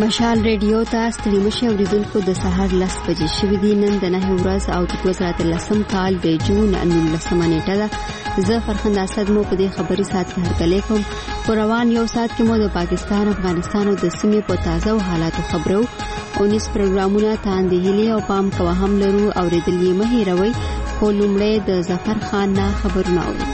مشال ریډیو ته ستړي مشه اوریدونکو د سهار 10 بجې شوې دي. نن د 9 ورځ او د 2013 کال د جون 19 نیټه ده. زه فرخنده اسد مو په دې خبري سات کې هرکلی کوم. په روان یو سات کې مو د پاکستان، افغانستان او د سیمې په تازه حالاتو خبرو او نس پروګرامونه تاندې هلي او پام کوه هم لرو. اوریدل یې مه هیروئ. خو لومړی د ظفر خان نه خبرونه اورو.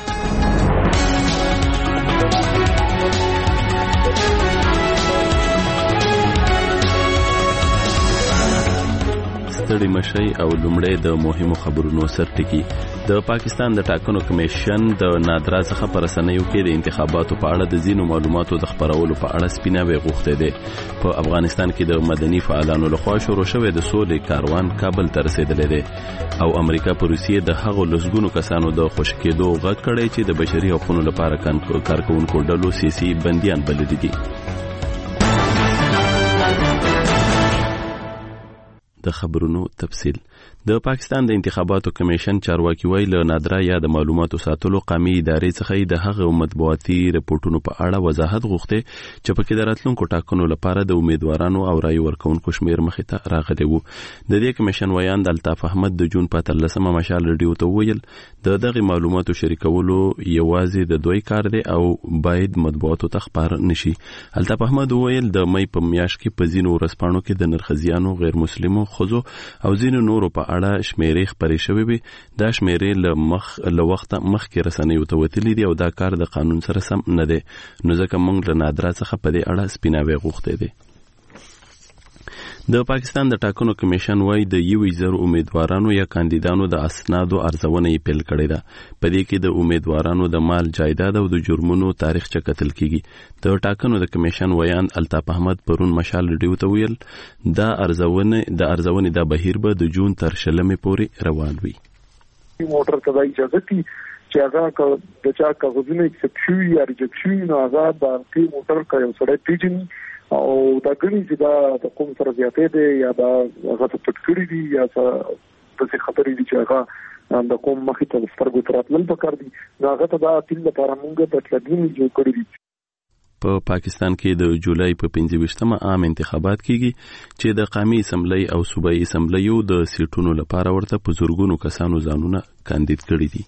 ستړي مشي او لومړی د مهمو خبرونو سرټکی. د پاکستان د ټاکنو کمیشن د نادرا څخه پر رسنیو کې د انتخاباتو په اړه د ځینو معلوماتو د خبرولو په اړه سپیناوي غوښته ده. په افغانستان کې د مدني فعالانو لخوا شروع شوی د سولې کاروان کابل ته رسیدلی دی او امریکا په روسیې د هغو لسګونو کسانو د خوشی کېدو غږ کړی چې د بشري حقوقو لپاره کارکوونکو ډلو سیاسي بنديان بللي دي. د خبرونو تفصیل. د پاکستان د انتخاباتو کمیشن چارواکي ویل نادرا یا د معلوماتو ساتلو قومي ادارې څخه د هغه مطبوعاتي رپورټونو په اړه وضاحت غوښته چې پکې د راتلونکو ټاکنو لپاره د امیدوارانو او رای ورکونکو شمیر مخې ته راغلی وو. د دې کمیشن ویاند الطاف احمد د جون په 13مه مشال ریډیو ته ویل د دغه معلوماتو شریکولو یوازې د دوی کار دی او باید مطبوعاتو ته خبر نشي. الطاف احمد ویل د مې په میاشت کې په ځینو ورځپاڼو کې د نرخزیانو، غیر مسلمو خزو او ځینو نورو په اړه شمیرې خبرې شوې وي. دا شمیرې له وخته مخکې رسنیو ته وتلي دي او دا کار د قانون سره سم نه دی. نو ځکه موږ له نادرا څخه په دې اړه سپیناوي غوښته دي. د پاکستان د ټاکنو کمیشن وايي د 1000 امیدوارانو یا کاندیدانو د اسنادو ارزونه یې پیل کړې ده. په دې کې د امیدوارانو د مال، جایداد او د جرمونو تاریخ چکتل کیږي. د ټاکنو د کمیشن ویان الطاف احمد پرون مشال ریډیو ته ویل دا ارزونه د بهیر به د جون تر 20 پورې روان وي. موټر ته اجازه دي چې هغه د چا کاغذونه اکسپشن یا ریجکشن نو هغه د موټر کایو سره پیژني او دا غني چې دا د کوم سره زیاتې دي یا دا هغه ته پټکړی دي یا څه خطرې دي چې هغه د کوم مخې ته سترګو تراتل پکار دي. دا هغه ته دا تل لپاره موږ په تلګین جوړ کړی دي. په پاکستان کې د جولای په 25مه عام انتخابات کیږي چې د قومي اسمبلی او صوبایي اسمبلیو د سیټونو لپاره ورته په زورګونو کسانو ځانونه کاندید کړي دي.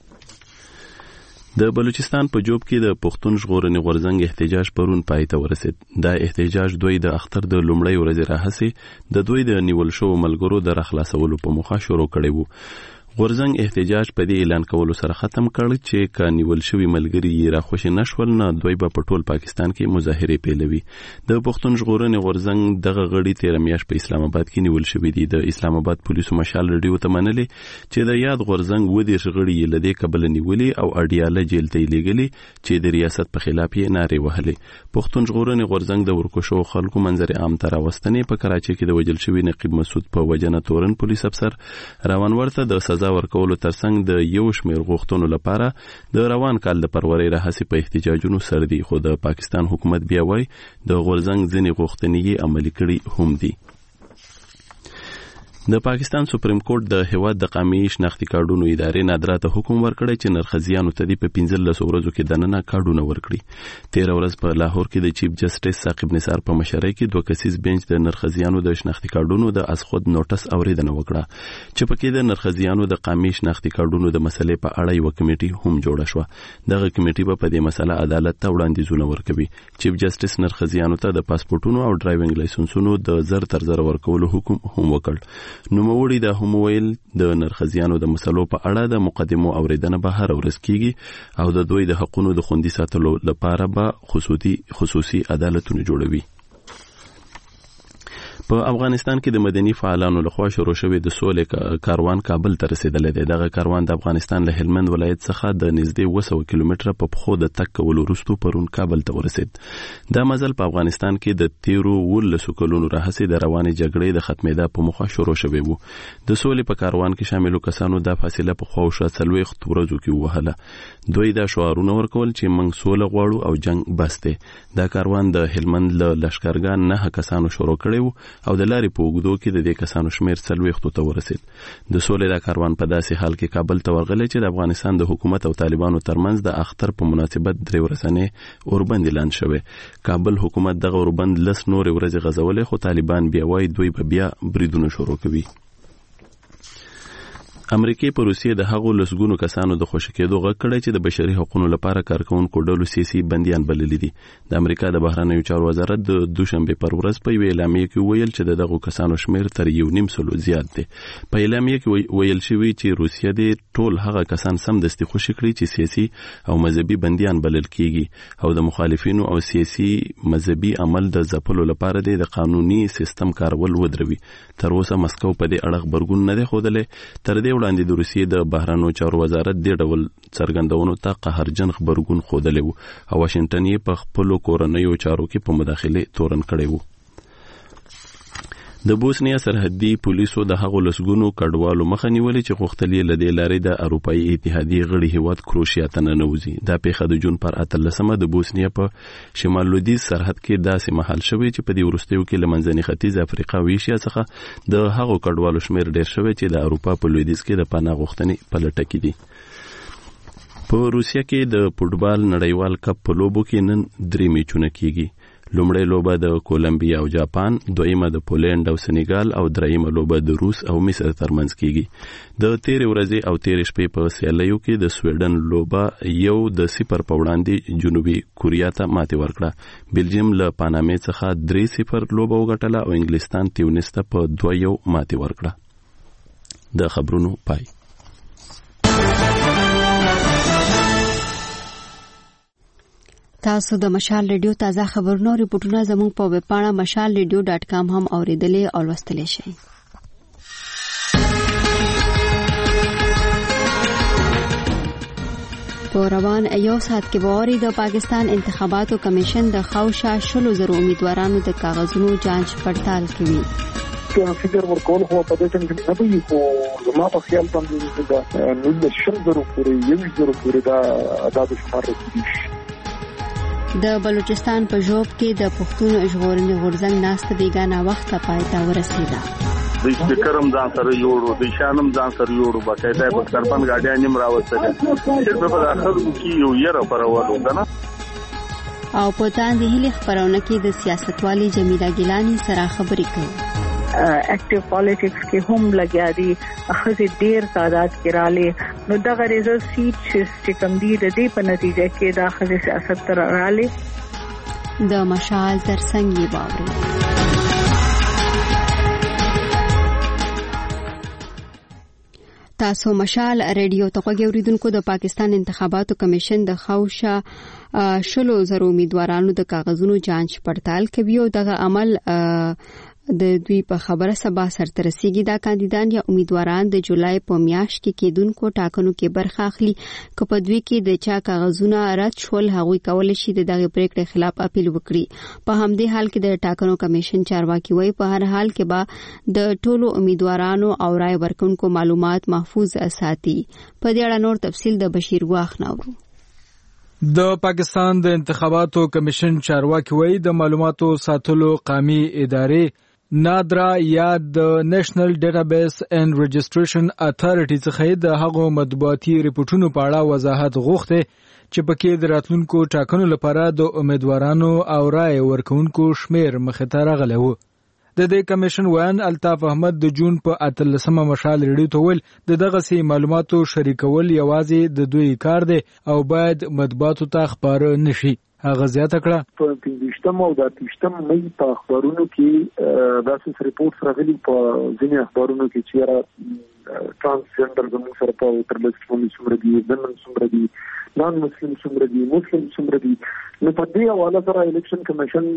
د بلوچستان په جوب کې د پښتون ژغورنې غورځنګ احتجاج پرون پای ته ورسید. دا احتجاج دوی د اختر د لومړۍ ورځې راهسي د دوی د نیول شو ملګرو د راخلاصولو په موخه شروع کړی وو. غورځنګ احتجاج په دې اعلان کولو سره ختم کړ چې کانیول شوی ملګری یې راخوشي نشول نه دوی به په ټول پاکستان کې مظاهره پیلوي. د پښتون ژغورنې غورځنګ دغه غړي 13 میاشت په اسلام آباد کې نیول شوی دي. د اسلام آباد پولیسو مشال ریډیو ته منلي چې د یاد غورځنګ ودی شغړي یې لدې قبل نیولي او اډیاله جیل ته لېږلي چې د ریاست په خلاف یې نارې وهلې. پښتون ژغورنې غورځنګ د ورکوشو خلکو منظر عام ته راوستنې په کراچۍ کې د وجل شوی نقیب مسعود په وجنه تورن پولیس افسر روان ورته د سزا ورکولو ترڅنګ د یو شمېر غوښتنو لپاره د روان کال د پرورۍ راهسي په احتجاجونو سر دي. خو د پاکستان حکومت بیا وایي د غورځنګ ځینې غوښتنې عملي کړي هم دي. د پاکستان سپریم کورټ د هیواد د قومي شناختی کارډونو ادارې نادرا ته حکم ورکړی چې نرخزیانو ته په 15 ورځو کې دننه کارډونه ورکړي. 13 ورځ په لاهور کې د چیف جسټس ثاقب نثار په مشرۍ کې 2 کسیز بنچ د نرخزیانو د شناختی کارډونو د از خود نوټس اوریدنه وکړه چې پکې د نرخزیانو د قومي شناختی کارډونو د مسلې په اړه یو کمیټي هم جوړه شو. دغه کمیټي په دې مسله عدالت ته وړاندیزونه ورکوي. چیف جسټس نرخزیانو ته د پاسپورتونو او ډرایوینګ لایسنسونو د زر تر زر ورکولو حکم هم وکړ. نوموړي د هم ویل د نرخزیانو د مسلو په اړه د مقدمو اوریدنه به هر ورځ کیږي او د دوی د حقوقو د خوندي ساتلو لپاره به خصوصي عدالتونه جوړوي. په افغانستان کې د مدني فعالانو لخوا شروع شوی د سولې کاروان کابل ته رسیدلی دی. دغه کاروان د افغانستان له هلمند ولایت څخه د نږدې 200 کیلومتره په پښو د تګ کولو وروسته پرون کابل ته ورسید. دا مزل په افغانستان کې د 13 کلونو راهیسې د روانې جګړې د ختمېدا په موخه شروع شوی وو. د سولې په کاروان کې شاملو کسانو د فاصله په خواوشا 40 ورځو کې وهله. دوی دا شعارونه ورکول چې موږ سوله غواړو او جنگ بس دی. دا کاروان د هلمند له لشکرګاه 9 کسانو شروع کړی وو او د لارې په اوږدو کې د دې کسانو شمیر 40 ته ورسید. د سولې د کاروان په داسې حال کې کابل ته ورغلی چې د افغانستان د حکومت او طالبانو ترمنځ د اختر په مناسبت 3 ورځې اوربند اعلان شوی. کابل حکومت دغه اوربند لس نور ورځې غځولې، خو طالبان بیا وایي دوی به بیا بریدونه شروع کوي. امریکای په روسیې د هغو لسګونو کسانو د خوشی کېدو غږ کړی چې د بشري حقوقو لپاره کارکونکو ډلو سیاسي بنديان بللي دي. د امریکا د بهرنیو چارو وزارت د دوشنبه پر ورځ په اعلامیه کې ویل چې دغه کسانو شمیر تر 1.5 زیات دی. په اعلامیه کې ویل شوی چې روسیه د ټول هغه کسان سمدستي خوشی کړي چې سیاسي او مذهبي بنديان بلل کیږي او د مخالفینو او سیاسي مذهبي عمل د ځپلو لپاره د قانوني سیستم کارول ودروي. تر اوسه مسکو په دې اړه خبرګون نه دی خوده. تر دې وړاندې د روسیې د بهرنیو چارو وزارت د ډول څرګندونو ته قهرجن خبرګون خوده او واشنگټن یې په خپل کورنیو چارو کې په مداخله تورن کړی وو. د بوسنیا سرحدي پولیسو د هغو لسګونو کډوالو مخه نیولې چې غوښتل لدې لارې د اروپאי اتحادیه غړي هیواد کروشیا ته ننوځي. دا پیښه د جون پر 18 د بوسنیا په شمال لویدیځ سرحد کې داسې محل شوی چې په دې وروستیو کې لمنځني ختیځ افریقا او ایشیا څخه د هغو کډوالو شمیر ډیر شوی چې د اروپا په لویدیځ کې د پناه غوښتنې په لټه کې دي. په روسیا کې د فوټبال نړیوال کپ په لوبو کې نن 3 میچونه کیږي. لومړی لوبه د کولمبیا او جاپان، دویمه د پولند او سنیګال او دریمه لوبه د روس او مصر ترمنځ کیږي. د 13 ورځې او 13 شپې په سیالیو کې د سویډن لوبه 1-0 په وړاندې جنوبي کوریا ته ماتې ورکړه. بلجیم له پانامې څخه 3-0 لوبه وګټله او انګلستان تیونس ته په 2-1 ماتې ورکړه. د خبرونو پای. تاسو د مشال ریډیو تازه خبرونو ریپورتونه زموږ په ویب پاڼه mashalradio.com هم اوریدلې او لوستلی شئ. په روان یو ساعت کې ووري د پاکستان انتخاباتو کمیشن د خوشا 10,000 امیدوارانو د کاغذونو جانچ پړتال کوي. فکر ورکول خو په دې ټیم کې نه وي، خو زما په خیال باندې دا 9,000 پورې 1,000 پورې دا عدد شمار رسیدي. د بلوچستان په ژوب کې د پښتون ژغورنې غورځنګ ناسته بیګانه وخت پای ته ورسیده. د سپیکرم ځان سره جوړو، د شانم ځان سره جوړو، باقاعده په کرپن غاډیان نیم راوستل چې په اخر کې یو یره پرولو کنه. او په تاندې هلي خبرونه کې د سیاستوالي جمیله ګیلانی سره خبرې کوي. اکټیو پالیټکس کې هم لګیا دي، اخزه ډیر تعداد کې رااله. نو دغه ریزلټ سیټ چې کوم دي د دې په نتیجه کې د اخزه سیاست تر رااله. د مشال ترڅنګ یې باور. تاسو مشال ریډیو ته غوږیدونکو د پاکستان انتخاباتو کمیشن د خوشا 10,000 امیدوارانو د کاغذونو جانچ پړتال کوي او دغه عمل د دوی په خبره سبا سرته رسیږي. دا کاندیدان یا امیدواران د جولای په میاشت کې کېدونکو ټاکنو کې برخه اخلي. که په دوی کې د چا کاغذونه رد شول، هغوی کولی شي د دغه پریکړې خلاف اپیل وکړي. په همدې حال کې د ټاکنو کمیشن چارواکي وایي په هر حال کې به د ټولو امیدوارانو او رای ورکونکو معلومات محفوظ ساتي. په دې اړه نور تفصیل د بشیر واخ ناورو. د پاکستان د انتخاباتو کمیشن چارواکي وایي د معلوماتو ساتلو قومي ادارې نادرا یا د نېشنل ډیټابیس اینڈ رجسټریشن اتھارټي څخه د هغو مطبوعاتي ریپورتونو په اړه وضاحت غوښته چې پکې د راتلونکو ټاکنو لپاره د امیدوارانو او رای ورکونکو شمیر مخې ته راغلی و. د دې کمیشن ویان الطاف احمد د جون په 18 مشال ریډیو ته ویل د دغه سي معلوماتو شریکول یوازې د دوی کار دی او باید مطبوعاتو ته خبر نشي. هغه زیاته کړه په 15 او د 18 مې په اخبارونو کې داسې ریپورت راغلي په ځینې اخبارونو کې چې ترانسجندر زموږ سره په ترلاسه کومې څومره دي، نن څومره دي، نان مسلم څومره دي، مسلم څومره دي. نو په دې حواله سره الیکشن کمیشن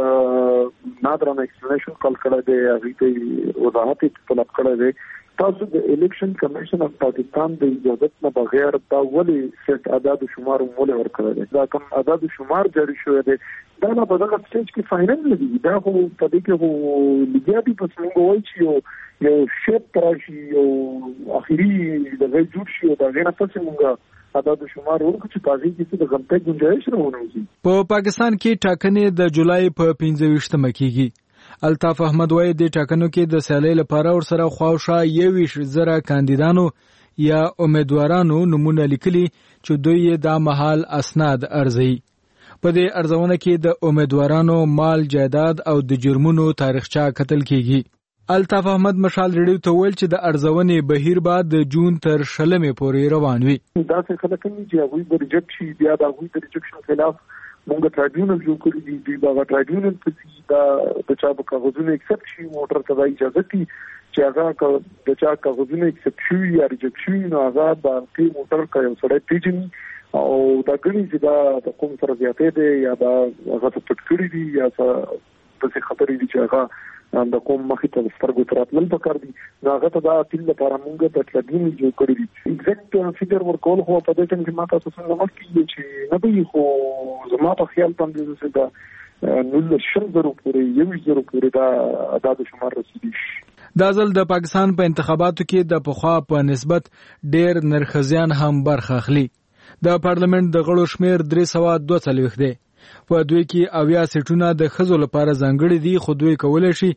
د نادرانه ایکسپلینیشن کول کړی دی، هغه ته وضاحت طلب کړی دی. تاسو د الیکشن کمیشن اف پاکستان د اجازت نه بغیر دا ولې سیټ اعداد شمار ولې ورکړی دی؟ دا کوم اعداد شمار جاری شوی دی دا نه په دغه سټیج کې فاینل نه دي. دا خو په دې کې هو لګیاتي په څنګه وایي چې یو شیپ راشي، یو اخیری د غي جوړ شي او دا غیر پسې مونږه اعداد شمار ورکړو چې پاږي چې د غلطۍ گنجائش نه ونوځي. په پاکستان کې ټاکنې د جولای په 15 مې کېږي الطاف احمد وایي د ټاکنو کې د سیالۍ لپاره ورسره خواوشا 21,000 کاندیدانو یا امیدوارانو نمونه لیکلي چې دوی د مهال اسناد ارزي. په دې ارزونه کې د امیدوارانو مال جایداد او د جرمونو تاریخچه کتل کیږي. الطاف احمد مشال ریډیو ته ویل چې د ارزونې بهیر بعد د جون تر 20 پورې روان وي. دا څه خلک چې هغه د ریجکټ شي بیا د هغه د ریجکشن خلاف موږ ټرایبیونل جوړ کړی دی. دا ټرایبیونل په د چا په کاغذونو ایکسپټ شي موټر ته اجازه دي چې هغه د چا کاغذونو ایکسپټ شي یا ریجکټ شي نو هغه باندې موټر کوي سره پیژني او دا غني چې دا د کوم سره زیاتې دي یا دا هغه پټ کړی دي یا څه خطرې دي چې هغه د کوم مخې ته سترګو تراتل پکار دي. هغه ته دا تل لپاره موږ په ټرایبیونل جوړ کړی دي. ایگزیکټ فیګر ورکول خو په دې ټیم کې ماته څه نه مخکې چې نه به خو زما په خیال باندې چې دا 0.0 پورې 1.0 پورې دا د شمار رسیدي. دا ځل د پاکستان په انتخاباتو کې د پخوا په نسبت ډېر نرخزیان هم برخه اخلي. د پارلیمنت د غړو شمیر 342 دی. په دوی کې 80 سیټونه د ښځو لپاره ځانګړي دي خو دوی کولای شي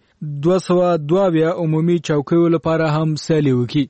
222 عمومي چوکیو لپاره هم سیالي وکړي.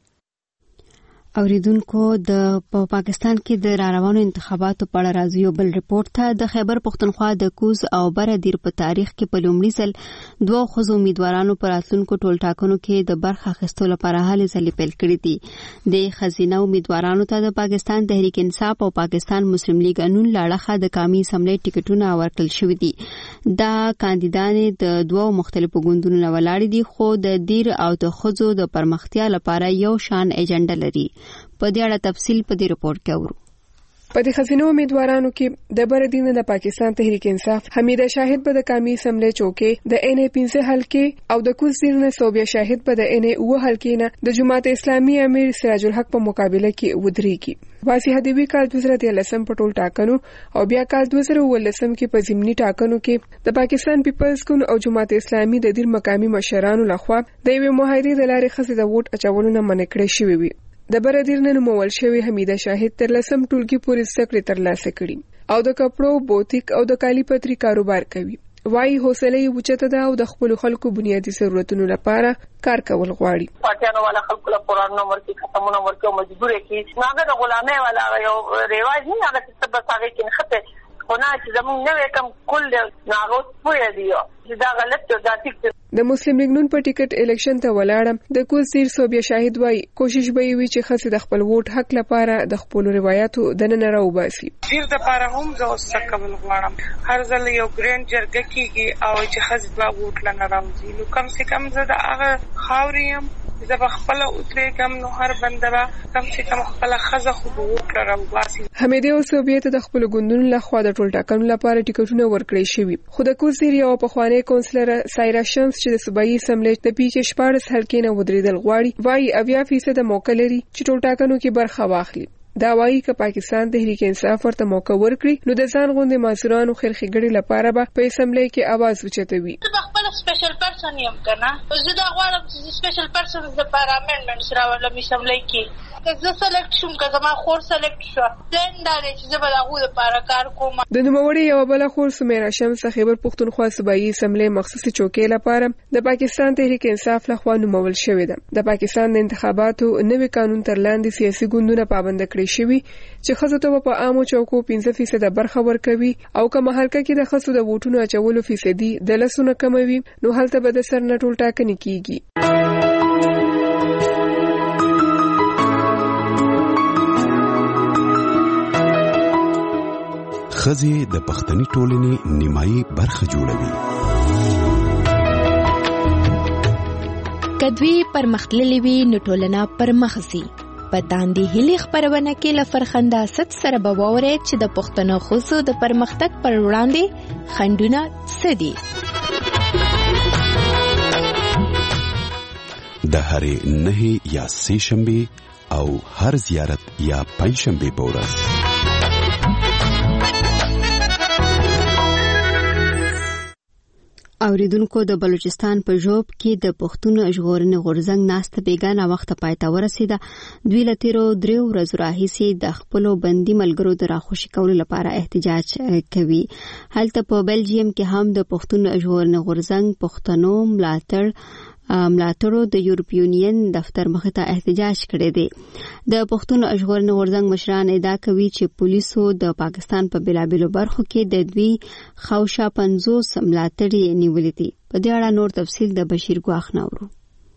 اوریدونکو د پاکستان کې د راروانو انتخاباتو په اړه راځي یو بل ریپورت ته. د خیبر پښتونخوا د کوز او برادیر په تاریخ کې په لومړي ځل 2 ښځو امیدوارانو پر راتلونکو ټولټاکنو کې د برخه اخیستلو لپاره هلې ځلې پیل کړې دي. د ښځینه امیدوارانو ته د پاکستان تحریک انصاف او پاکستان مسلم لیگ انون لاړخه د قومي اسمبلی ټیکټونه ورکړل شوي دي. دا کاندیدانې د 2 مختلفو ګوندونو نه ولاړې دي خو د دیر او د ښځو د پرمختیا لپاره یو شان ایجنډا لري. په دې اړه تفصیل په دې رپورت کې اورو. په دې خزینو امیدوارانو کې د بردین د پاکستان تحریک انصاف حمیده شاهد په د قومي اسمبلی چوکې د ان ای 15 حلقې او د کوزیر نه صوبیا شاهد په د ان ای 9 حلقې نه د جماعت اسلامي امیر سراج الحق په مقابله کې ودرېږي. واسي حدیبی کال 2013 په ټول ټاکنو او بیا کال 2019 کې په ضمني ټاکنو کې د پاکستان پیپلز ګوند او جماعت اسلامي د دیر مقامي مشرانو لخوا د یوې معاهدې د لارې خزې د ووټ اچولو نه منع کړې شوې وي. د برادیر نه نومول شوی حمیده شاهد تر لسم ټولګي پورې زده کړې ترلاسه کړي او د کپړو بوتیک او د کالی پتری کاروبار کوي. وايي حوصله یې اوچته ده او د خپل خلکو بنیادی ضرورتونو لپاره کار کول غواړي. پټانو والا خلکو له قرآن نمبر کې ختمونه ورکو مجبور کې ناګه د غلامه والا یو ریواج نه هغه څه بس هغه کې خطه خونه چې زموږ نوې کم کل ناغو پوهه دی چې دا غلط او دا ټیک. د مسلم لیگ نون په ټیکټ الیکشن ته ولاړم د کوزیر صوبیا شاهد وای کوشش به وي چې خاصه د خپل ووټ حق لپاره د خپل روایتو د نن راوباسي. زیر د لپاره هم زه وسکول غواړم هر ځل یو ګرین جرګه کیږي او چې خاصه د ووټ لنه راوځي نو کم سے کم زه د هغه خاوریم زه بخپل اوترې کم نو هر بندره کم سے کم خپل خزه خو ووټ راوباسي. حمیده او صوبیا ته د خپل ګوندونو لخوا د ټول ټاکنو لپاره ټیکټونه ورکړي شوی خو د کوزیر یو په خوانی کونسلر سایرا شمس چې د صوبایي اسمبلی د پی کې 14 حلقې نه ودرېدل غواړي وايي 80% موقع لري چې ټول ټاکنو کې برخه واخلي. دا وايي چې پاکستان تحریک انصاف ورته موقع ورکړي نو د ځان غوندې معذورانو خرخېګړي لپاره به په اسمبلی کې आवाज وچتوي. خپل سپیشل پرسن یم کنه زه دا غواړم چې سپیشل پرسن د پارلیمنت راولم اسمبلی کې زه سلیکټ شوم که زما خور سلیکټ شو دین دا چې زه به دغه لپاره کار کوم. د نوموړي یو بل خور سمیرا شمس خیبر پښتونخوا صوبایي اسمبلی مخصوصي چوکۍ لپاره د پاکستان تحریک انصاف لخوا نومول شوې ده. د پاکستان د انتخاباتو نوي قانون تر لاندې سیاسي ګوندونه پابند کړي شوي چې خزو ته په عامو چوکو 15% برخه ورکوي او کومه حلقه کې د خزو د ووټونو اچولو فیصدي د لسونه کموي نو هلته به د سر نه ټول ټاکنې کیږي. ښځې د پښتني ټولنې نیمایي برخه جوړوي. کدوی پرمختللې وي نو ټولنه پرمخ ځي. په داندې هلي خبرونه کې لفرخنده ست سره بووري چې د پښتنو خصو د پرمختګ پر وړاندې خندونه سدي. د هرې نه یا سه شنبه او هر زیارت یا پنځ شنبه په ورځ اوریدونکو د بلوچستان په ژوب کې د پښتون ژغورنې غورځنګ ناسته بیګانه وخت پای ته ورسیده. دوی له تیرو 3 ورځو راهیسې د خپلو بندي ملګرو د راخوشي کولو لپاره احتجاج کوي. هلته په بلجیم کې هم د پښتون ژغورنې غورځنګ پښتنو ملاتړو د یورپ یونین دفتر مخې ته احتجاج کړی دی. د پښتون ژغورنې غورځنګ مشران ادعا کوي چې پولیسو د پاکستان په بېلابېلو برخو کې د دوی خوشا 50 ملاتړي نیولې دي. په دې اړه نور تفصیل د بشیر ګواخ نورو.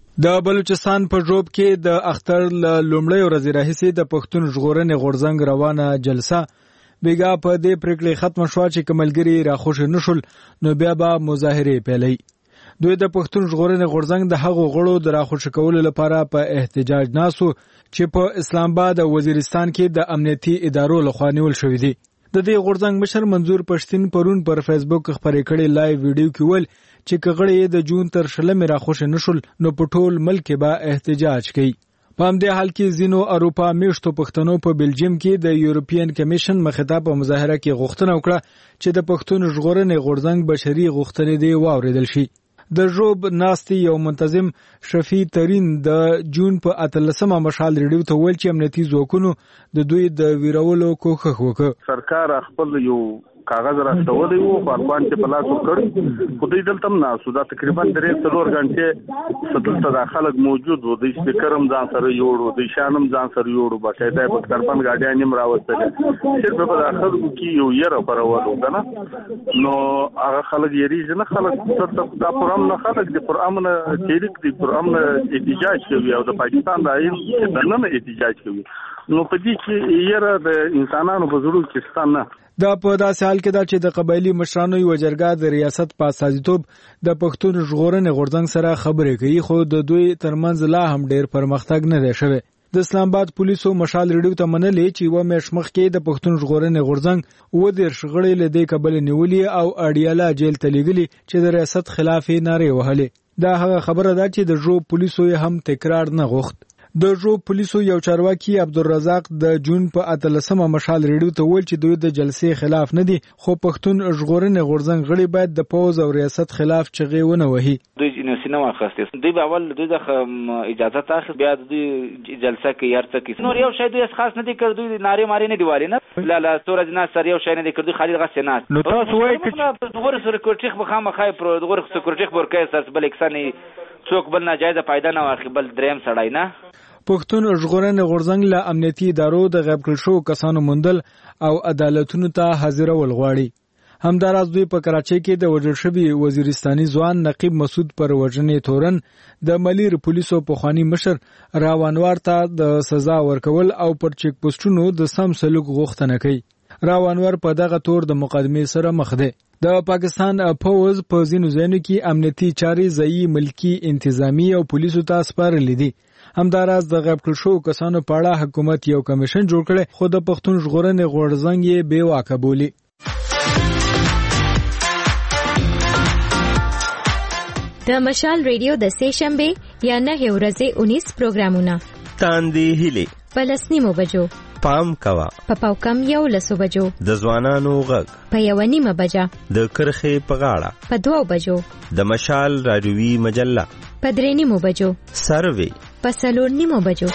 د بلوچستان په ژوب کې د اختر لومړی ورځ راهیسې د پښتون ژغورنې غورځنګ روانه جلسه بیګا په دې پریکړې ختم شو چې کملګری راخوش نشول نو بیا به مظاهره پیلي. دوی د پښتون ژغورنې غورځنګ د هغو غړو د راخوش کولو لپاره په احتجاج ناسو چې په اسلام آباد او وزیرستان کې د امنیتي ادارو لخوا نیول شوې دي. د دې غورځنګ مشر منظور پښتين پرون پر فیسبوک خبرې کړې لایو ویډیو کې ول چې کغړې د جون تر شلمې راخوش نشول نو په ټول ملک به احتجاج کوي. په همدې حال کې زینو اروپا میشتو پښتنو په بلجیم کې د یورپین کمیشن مخاطب په مظاهره کې غوښتنه وکړه چې د پښتون ژغورنې غورځنګ بشري غوښتنې دی واوریدل شي. د ژوب ناستي یو منتظم شفیع ترین د جون په 18مه مشال ریډیو ته ویل چې امنیتي ځواکونو د دوی د ویرولو کوښښ وکړ. سرکار خپل یو کاغذ راستولی وو خپل چې په لاس وکړ خو دوی دلته نه سودا تقریبا 3-4 غنټې ستلته داخله موجود وو. د سپیکرم ځان سره یوړو د شانم ځان سره یوړو باقاعده په کرپن غاډیان نیم راوستل صرف په داخله کې یو یره پرولو کنه نو هغه خلک یې نه خلک دا پرام نه خلک د پرامن تحریک د پرامن احتجاج کوي او د پاکستان د عین دنه احتجاج کوي نو په دې کې یره د انسانانو په ضرورت کې ستانه دا په داسې حال کې دا چې د قبایلی مشرانو یو جرګه د ریاست په اساسیتوب د پښتون ژغورنې غورځنګ سره خبرې کوي خو د دوی ترمنځ لا هم ډیر پرمختګ نه دی شوی. د اسلام آباد پولیسو مشال ریډیو ته منلې چې و مېش مخ کې د پښتون ژغورنې غورځنګ و د شغړې له دې کبل نیولې او اړیاله جیل ته لېږلي چې د ریاست خلاف نارې وهلې. دا هغه خبره ده چې د جو پولیسو هم تکرار نه غوښت. د جو پولیسو یو چارواکي عبدالرزاق د جون په 18مه مشال ریډیو ته ویل چې دوی د جلسې خلاف نه دي خو پښتون ژغورنې غورځنګ غړي باید د پوز او ریاست خلاف چغې ونه وهي. دوی نو واخستې دوی به اول دوی د اجازه تاخذ بیا دوی جلسه کې یارڅ کې نور یو شی دوی خاص نه دي کړ دوی ناری ماری نه دیوالي نه لا سورج نه سر یو شی نه دي کړ دوی خالي غسه نه نو تاسو وایي چې دغه سکیورټي خامہ خای پر دغه سکیورټي ورکه سر بل اکساني څوک بل ناجایز فائدہ نه واخی بل دریم سړای نه. پښتون ژغورنې غورځنګ له امنیتي ادارو د غیب کړل شو کسانو موندل او عدالتونو ته حاضرول غواړي. همداراز دوی په کراچۍ کې د وژل شوي وزیرستاني ځوان نقیب مسعود پر وژنې تورن د ملیر پولیسو پخوانی مشر راوانوار ته د سزا ورکول او پر چیک پوسټونو د سم سلوک غوښتنه کوي. راوانوار په دغه تور د مقدمې سره مخ دی. د پاکستان پوز په ځینو ځایونو کې امنیتي چارې ځایي ملکی انتظامی او پولیسو ته سپارلې دي. همداراز د غیب کړل شو کسانو په اړه حکومت یو کمیشن جوړ کړي خو د پښتون ژغورنې غورځنګ یې بې واکه بولي. د مشال ریډیو د سې شنبه یا 9 ورځې 19 پروګرامونه تاندې هلي پلسنیمو بجو پام کوا په پاوکم 11 بجو د ځوانانو غږ په 1:30 بجه د کرخې په غاړه په 2 بجو د مشال رادیوي مجله په 3:30 بجو سروي په 4:30 بجو.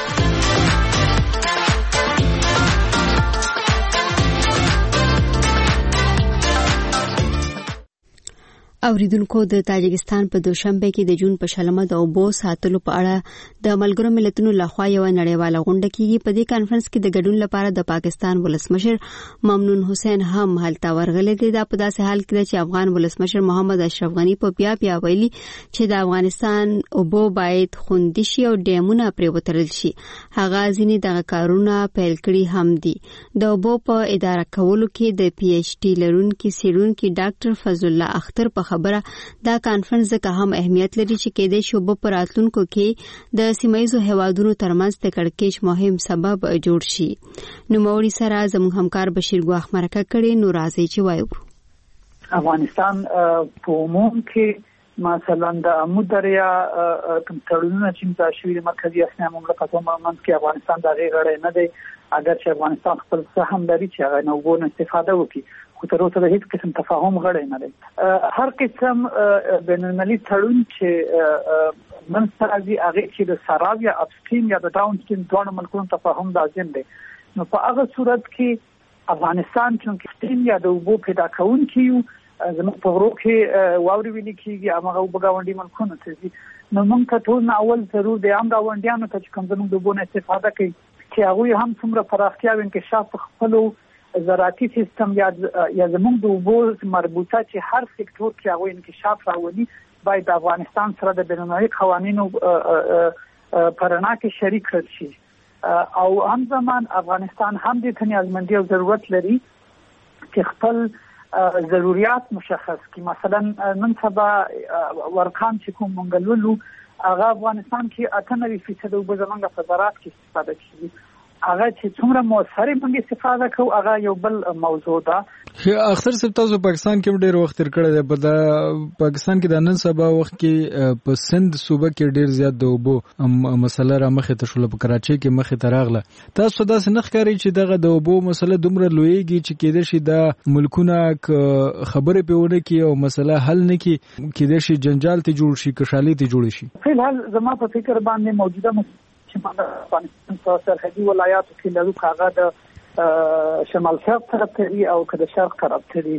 اوریدونکو د تاجکستان په دوشنبه کې د جون په شلمه د اوبو ساتلو په اړه د ملګرو ملتونو لخوا یو نړیواله غونډه کیږي. په دې کانفرنس کې د ګډون لپاره د پاکستان ولسمشر ممنون حسین هم هلته ورغلی دی. دا په داسې حال کې چې افغان ولسمشر محمد اشرف غنی په بیا ویلي چې د افغانستان اوبو باید خوندي شي او ډیمونه پرې وتړل شي. هغه ځینې دغه کارونه پیل کړي هم دي. د اوبو په اداره کولو کې د پی ایچ ډي لرونکي څېړونکي ډاکټر فضل الله اختر په خبره دا کانفرنس ځکه هم اهمیت لري چې کېدای شي اوبه په راتلونکو کې د سیمایي هیوادونو ترمنځ د کړکېچ مهم سبب جوړ شي. نوموړي سره زموږ همکار بشیر ګواخ مرکه کړې. نو راځي چې وایو افغانستان په عموم کې مثلا د عمود دریا کوم تړونونه چې امضا شوي د مرکزي اسیا مملکتونو ترمنځ کې افغانستان د هغې غړی نه دی. اگر چې افغانستان خپل سهم لري چې هغه نه اوبو نه استفاده وکړي خو تر اوسه د هیڅ قسم تفاهم غړی نه دی. هر قسم بینالمللي تړون چې من سره هغه چې د سراب یا اپستریم یا د ډاون سټریم دوه ملکونو تفاهم لازم دی. نو په هغه صورت کې افغانستان چې سټریم یا د اوبو پیدا کوونکی یو زموږ په غرو کې واوري ویلي کېږي هغه اوبه ګاونډي ملکونو ته ځي. نو موږ ته ټول نه اول ضرور دی هم ګاونډیانو ته چې کوم زموږ د اوبو نه استفاده کوي چې هغوی هم څومره پراختیا او انکشاف په خپلو زراعتي سیستم یا زموږ د اوبو مربوطه چې هر سکتور کې هغوی انکشاف راولي باید د افغانستان سره د بینالمللي قوانینو په رڼا کې شریک کړل شي. او همزمان افغانستان هم د ته نیازمندي او ضرورت لري چې خپل ضرورت مشخص کړي. مثلا نن سبا ورکان چې کوم منګلولو هغه افغانستان کې 98% اوبه زمونږ په زراعت کې استفاده کیږي. هغه چې څومره موثره موږ استفاده کوو هغه یو بل موضوع ده. اختر صاحب تاسو پاکستان کې ډېر وخت تیر کړی دی. په پاکستان کې د نن سبا وخت کې په سند صوبه کې ډېر زیات د اوبو مسله را مخې ته شوله. په کراچۍ کې مخې ته راغله. تاسو داسې نه ښکاري چې دغه د اوبو مسله دومره لویږي چې کېدای شي د ملکونه خبرې پې ونه کړي او مسله حل نه کړي، کېدای شي جنجال ته جوړ شي، کشالۍ ته جوړ شي؟ فی الحال زما په فکر باندې موجوده چې د افغانستان په سرحدي ولایاتو کې لرو هغه د شمال شرق طرف ته او که د شرق طرف ته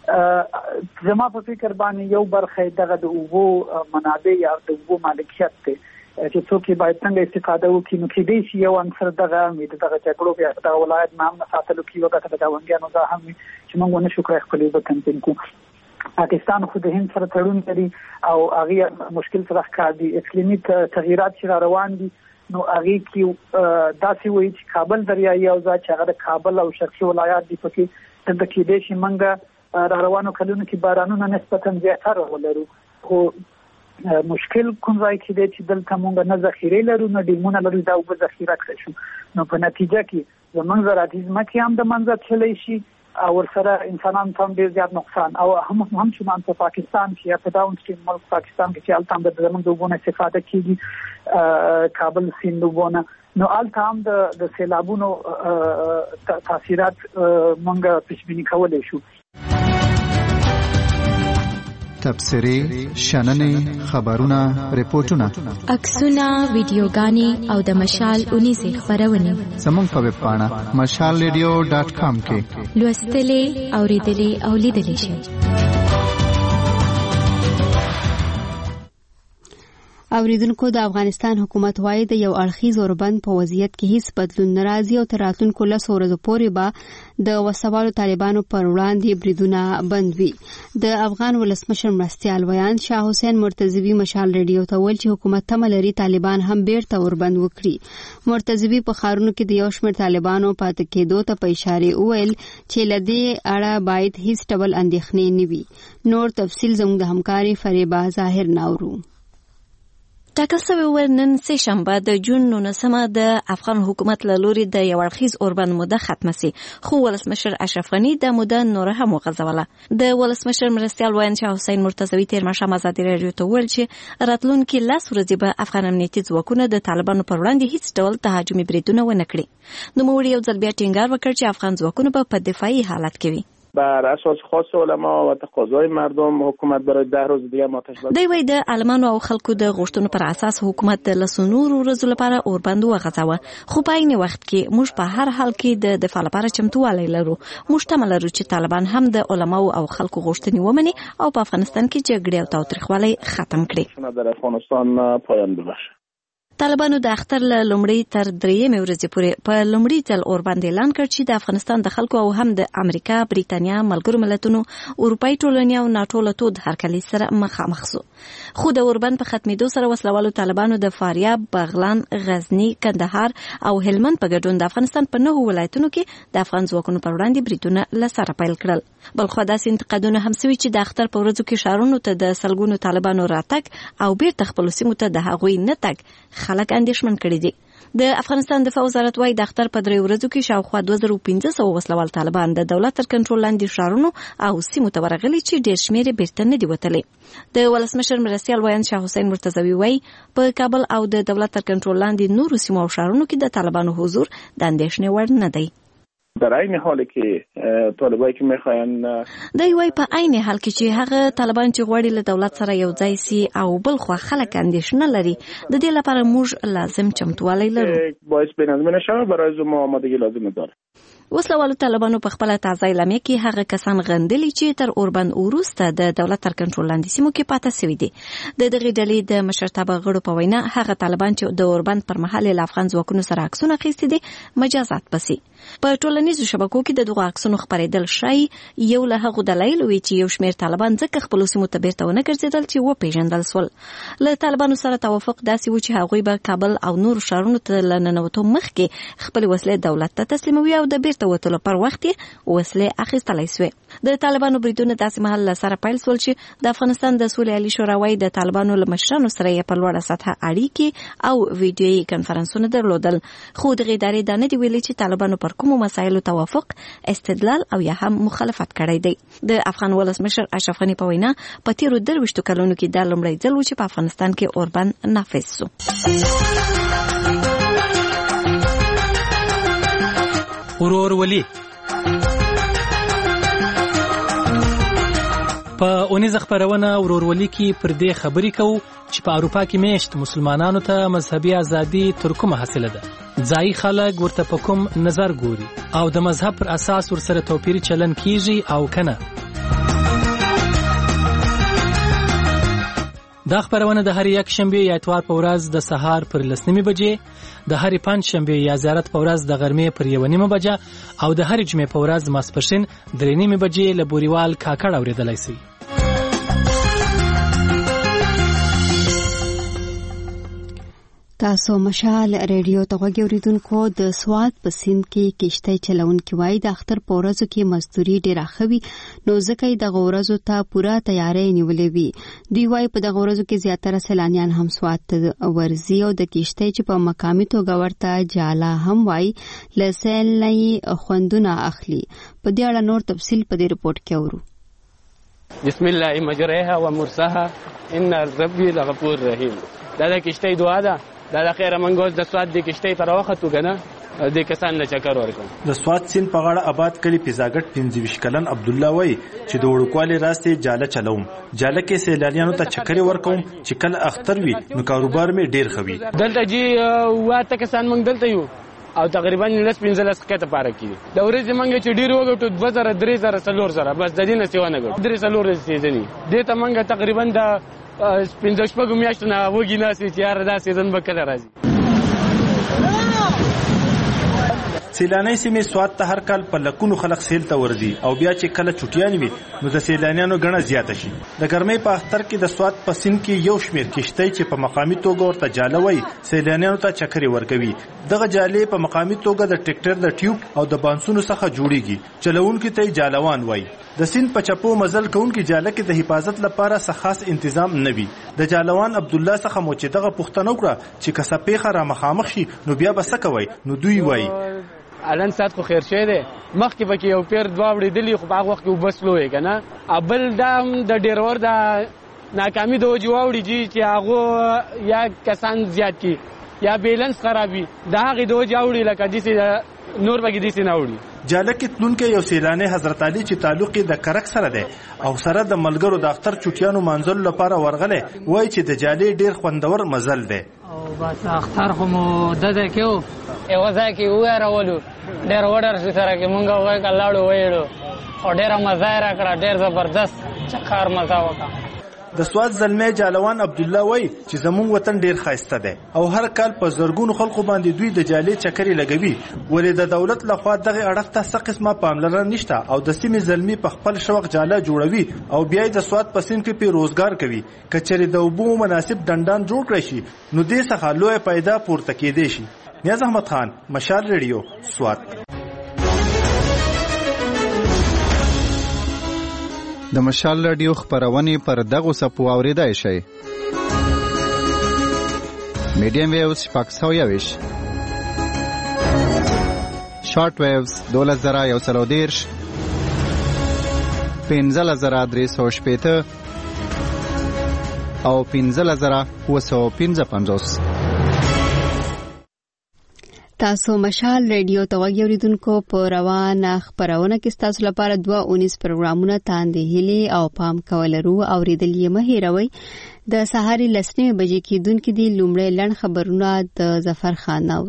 زما په فکر باندې یو برخه دغه د اوبو منابع یا د اوبو مالکیت دی چې څوک باید څنګه استفاده وکړي. نو کېدای شي یو عنصر دغه جګړو بیا دغه ولایت نام نه ساتلو کې وګټه د ګاونډیانو دا هم چې موږ ونه شو کړی خپلې اوبه تنظیم کړو. پاکستان خو د هند سره تړون لري او هغه مشکل سره ښکار دي. اقلیمي تغییرات چې را روان دي نو هغه کې داسې وایي چې کابل دریایي حوزه چې هغه د کابل او شرقي ولایات دي پکې د کېدای شي موږ را روانو کلونو کې بارانونه نسبتاً زیاتره ولرو. خو مشکل کوم ځای کې دی چې دلته موږ نه ذخیرې لرو نه ډیمونه لرو دا اوبه ذخیره کړی شو. نو په نتیجه کې زموږ زراعتي ځمکې هم د منځه تللی شي او ورسره انسانان ته ډېر زیات نقصان او هم چنان په پاکستان کې یا په ډاون سټریم ملک پاکستان کې چې هلته هم د زموږ د اوبو نه استفاده کېږي کابل سیند اوبو نه، نو هلته هم د سیلابونو تاثیرات موږ پیشبیني کولی شو. تبصرې، شننې، خبرونه، ریپورتونه، عکسونه، ویډیوګانې او د مشال اونیزې خپرونې زموږ په ویب پاڼه mashalradio.com کې لوستلې، اوریدلې او لیدلې شئ. اوریدونکو د افغانستان حکومت وايي د یو اړخیز اوربند په وضعیت کې هیڅ بدلون ناراضي او تر راتلونکو 10 ورځو پورې به د وسوالو طالبانو پر وړاندې بریدونه بند وي. د افغان ولسمشر مرستیال ویان شاه حسین مرتضوی مشال ریډیو ته ویل چې حکومت تمه لري طالبان هم بیرته اوربند وکړي. مرتضوی په خارونو کې د یو شمېر طالبانو پاتې کېدو ته په اشاره ویل چې لدې اړه باید هیڅ ډول اندېښنې نه وي. نور تفصیل زموږ د همکاري فریبا ظاهر ناورو. ټاکل شوی و نن سه شنبه د جون 19 د افغان حکومت له لوري د یو اړخیز اوربند موده ختمه سي، خو ولسمشر اشرف غنی د موده نور هم وغځوله. د ولسمشر مرستیال ویان شاه حسین مرتضوی تیر ماښام ازادي راډیو ته ویل چې راتلونکي 10 ورځې به افغان امنیتي ځواکونه د طالبانو پر وړاندې هیڅ ډول تهاجمي بریدونه ونه کړي. نوموړي یو ځل بیا ټینګار وکړ چې افغان ځواکونه به په دفاعي حالت کې وي. بر اساس خاص علما و تقاضای مردم حکومت برای 10 روز دیگه آتش بس. دوی وایي د علمانو او خلکو د غوښتنو پر اساس حکومت د لسنورو ورځو لپاره اوربند وغځاوه، خو په عین وخت کې موږ په هر حال کې د دفاع لپاره چمتووالی لرو. موږ تمه لرو چې طالبان هم د علماو او خلکو غوښتنې ومني او په افغانستان کې جګړې او تاوتریخوالی ختم کړي. در افغانستان پایان ببخشه. طالبانو د اختر له لومړۍ تر درېیمې ورځې پورې په لومړي ځل اوربند اعلان کړ چې د افغانستان د خلکو او هم د امریکا، بریتانیا، ملګرو ملتونو، اروپایي ټولنې او ناټو له تود هرکلي سره مخامخ سو. خو د اوربند په ختمېدو سره وسلوالو طالبانو د فاریاب، بغلان، غزنی، کندهار او هلمند په ګډون د افغانستان په 9 ولایتونو کې د افغان ځواکونو پر وړاندې بریدونه له سره پیل کړل. بلخو داسې انتقادونه هم سوي چې د اختر په ورځو کې ښارونو ته د سلګونو طالبانو راتګ او بیرته خپلو سیمو ته د هغوی نه تګ خلک اندېښمن کړي دي. د افغانستان دفاع وزارت وايي د اختر په 3 ورځو کې شاوخوا 2500 وسلوال طالبان د دولت تر کنټرول لاندې ښارونو او سیمو ته ورغلي چې ډېر شمېر یې بیرته نه دي وتلي. د ولسمشر مرستیال ویان شاه حسین مرتضوی وايي په کابل او د دولت تر کنټرول لاندې نورو سیمو او ښارونو کې د طالبانو حضور د اندېښنې وړ نه دی. در این حالی که طالبایی که میخواین دی وای په عین حال کې چې هغه طالبان چې غواړي له دولت سره یو ځای سي او بل خو خلک اندېښنه لري د دې لپاره موږ لازم چمتووالی لرو باعث بینظمی نشه برای زما آمادگی لازم داره. وسلوالو طالبانو په خپل تازه اعلامیه کې هغه کسان غندلي چې تر اوربند وروسته د دولت تر کنټرول لاندې سیمو کې پاتې شوي دي. د دغې ډلې د مشرتابه غړو په وینا هغه طالبان چې د اوربند پر مهال له افغان ځواکونو سره عکسونه اخیستي دي مجازات پسي. په ټولنیزو شبکو کې د دغه عکسونو خپرېدل شای یو له هغو دلایل وی چې یو شمېر طالبان ځکه خپل سیمو ته بیرته ونه ګرځېدل چې وپېژندل سول. له طالبانو سره توافق داسې و چې هغوی به کابل او نور ښارونو ته له ننوتو مخکې خپل وسلې دولت ته تسلیموي او د بیرته وتلو پر وخت وسلې اخیستلی سوې. د طالبانو بریدونه داسې مهال له سره پیل سول چې د افغانستان د سولې عالي شورا وايي د طالبانو له مشرانو سره یې په لوړه سطحه اړیکې او ویډیویي کنفرانسونه درلودل. خو دغې ادارې دا نه دي ویلي چې طالبانو پر کومو مسایلو توافق استدلال او یا هم مخالفت کړی دی. د افغان ولسمشر اشرف غني په وینا په تیرو 23 کلونو کې دا لومړی ځل و چې په افغانستان کې اوربند نافذ سو. ورورولي په اونیزه خبرونه ورورولي کې پر دې خبرې کوو چې په اروپا کې میشت مسلمانانو ته مذهبي ازادي تر کومه حاصله ده. ځایي خلک ورته په کوم نظر ګوري او د مذهب پر اساس ورسره توپیر چلن کیږي او کنه. دا خبرونه د هر یک شنبه یا اتوار په ورځ د سهار پر 9 بجې، د هر پنځ شنبه یا زیارت په ورځ د غرمې پر 1 بجه او د هر جمعې په ورځ ماسپښین 3 بجې له بوريوال کاکړ اوریدلای شي. تاسو مشال ریډیو ته غوږی اوریدونکو د سواد په سیند کې کشتۍ چلونکي وایي د اختر په ورځو کې مزدوري ډیره خوي نو ځکه د غورزو ته پوره تیاری نیولې وي. دوی وایي په د غورزو کې زیاتره سیلانیان هم سواد ته ورزي او د کشتۍ چې په مقامي توګه ورته جاله هم وایي لسل نه خوندونه اخلي. په دې اړه نور تفصیل په دې رپورت کې اورو. بسم الله مجریها و مرساها ان ربي لغفور رحیم. دا د کشتۍ دعا ده. دا د خیره منګوز د سواد د کشتۍ تر وخت وګنه د کسان له چکر ورکوم. د سواد سین په غاړه آباد کلی پیزاګټ 25 کلن عبد الله وای چې د وړوکوالي راسته جاله چلوم. جاله کې سیلانیانو ته چکر ورکوم چې کله اختر وي نو کاروبار می ډیر خوي. دلته جی واته کسان موږ دلته یو او تقریبا 15 کته پاره کیږي. د ورځې موږ چې ډیر وګټو 2000 3000 بس د دې نه سیوانه ګټو 300 سیزنی دې ته موږ تقریبا د 15 میاشتو نه وګی ناسي چې یار دا سیزن به کله راځي. سیلانی سیمې سواد ته هر کال په لکونو خلک سیل ته ورځي او بیا چې کله چټیان وي نو د سیلانیانو غڼه زیاته شي. د ګرمۍ په اختر کې د سواد په سیند کې یو شمېر کشتۍ چې په مقامي توګه ورته جاله وای سیلانیانو ته چکرې ورکوي. دغه جالې په مقامي توګه د ټریکټر د ټیوب او د بانسونو څخه جوړیږي. چلوونکي ته جالوان وای. د سیند په چپو مزل کوونکي جاله کې د حفاظت لپاره څه خاص تنظیم نه وي. د جالوان عبد الله څخه مو چې دغه پوښتنه وکړه چې کسه پیخه را مخامخ شي نو بیا به څه کوي نو دوی وای الان سات خو خیر شه ده مخکې پکې یو پیر دوا وړېدلی خو هغه وخت کې وبسلوې کنه ابل دا د ډیرور دا ناکامي د وجواوړي چې هغه یا کسان زیات کی یا بیلنس خرابي دا هغه د وجواوړي لکه دې نور بګې دې نه وړي. جاله کې تلونکي یو سیلانی حضرت علي چې تعلق د کرک سره ده او سره د ملګرو د اختر چټیانو منځل لپاره ورغله وای چې د جالې ډیر خوندور مزل ده. او بس اختر خو مو دده کېو یو ځای کې وېرولو ډېر وډر سره کې مونږ وای کلاړو وېړو او ډېر مزه راکړه ډېر زبردست چخار مزه وکړه. د سواد زلمی جالوان عبد الله وای چې زموږ وطن ډیر خاصه ده او هر کال په زرګونو خلکو باندې دوی د جالې چکرې لګوي. ولې د دولت لخوا دغه اړخ ته څه قسمه پاملرنه نشته او د سیمې زلمی په خپل شوق جاله جوړوي او بیا د سواد په سیند کې په روزګار کوي. کچېرې د اوبو مناسب ډنډان جوړ کړی شي نو دې څخه لوی پیدا پورته کېدې شي. نیاز احمد خان، مشال ریډیو، سواد. د مشال رادیو خبرونه پر دغه سپو اوریدای شي. میډیم ویوز 521 شارټ ویوز 2130 15350 او 15355. تاسو مشال ریډیو توغی اوریدونکو په روانه خبرونه کې تاسو لپاره 219 پروګرامونه تاندې هلي او پام کولرو اوریدل یې مهیروي د سهاري لسنې بجې کې دونکو دی لومړی لړ خبرونه د ظفر خان نور.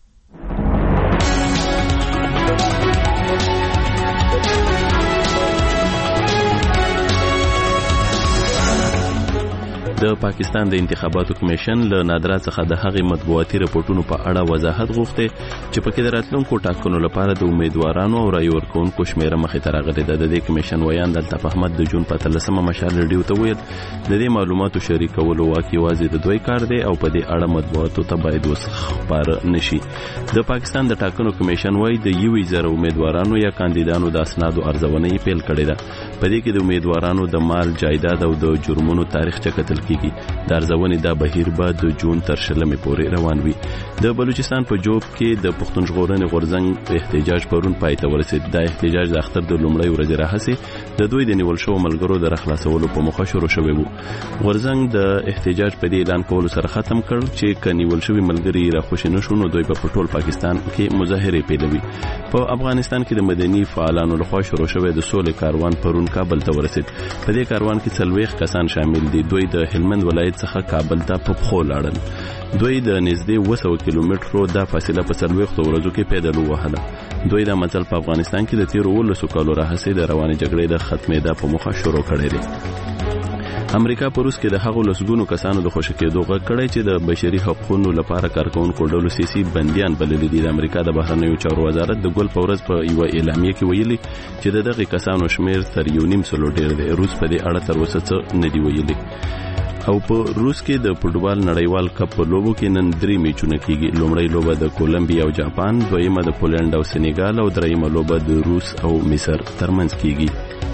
د پاکستان د انتخاباتو کمیشن له نادرا څخه د هغې مطبوعاتي راپورټونو په اړه وضاحت غوښتي چې پکې د راتلونکو ټاکنو لپاره د امیدوارانو او رای ورکوونکو شمیره مخې ته راغلې ده. د دې کمیشن ویان الطاف احمد د جون په 13مه مشال ریډیو ته ویل د دې معلوماتو شریکولو واک یوازې د دوی کار دی او په دې اړه مطبوعاتو ته باید وسخبار نشي. د پاکستان د ټاکنو کمیشن وايي د 1000 امیدوارانو یا کاندیدانو د اسنادو ارزونه پیل کړې ده. په دې کې د امیدوارانو د مال جایداد او د جرمونو تاریخ چکتل کیږي. د ارزونې دا بهیر به د جون تر 20 پورې روان وي. د بلوچستان په جوب کې د پښتون ژغورنې غورځنګ احتجاج پرون پای ته ورسید. دا احتجاج د اختر د لومړۍ ورځې راهیسې د دوی د نیول شو ملګرو د رخلاصولو په موخه شروع شوی وو. غورځنګ د احتجاج په دې اعلان کولو سره ختم کړ چې کنيول شوی ملګری راخوش نه شو نو دوی په ټول پاکستان کې مظاهره پیلوي. په افغانستان کې د مدني فعالانو لخوا شروع شوی د سولې کاروان پرون کابل ته ورسید. په دې کاروان کې 40 کسان شامل دي. دوی د هلمند ولایت څخه کابل ته په پښو لاړل. دوی د نږدې 200 کیلومترو د فاصله په 40 ورځو کې پیدل وهله. دوی د مزل په افغانستان کې د 13 کالو راهیسې د روانې جګړې د ختمېدا په موخه شروع کړې ده. امریکا په روس کې د هغو لسګونو کسانو د خوشی کېدو غږ کړی چې د بشري حقوقو لپاره کارکونکو ډلو سیاسي بنديان بللي دي. د امریکا د بهرنیو چارو وزارت د ګل په ورځ په یو اعلامیه کې ویلي چې دغه کسانو شمیر تر 1.5 ډیر دی. روس په دې اړه تر اوسه څه نه دی ویلي. او په روس کې د فوټبال نړیوال کپ په لوبو کې نن 3 میچونه کیږي. لومړی لوبه د کولمبیا او جاپان، دویمه د پولند او سنیګال او دریمه لوبه د روس او مصر ترمنځ کیږي.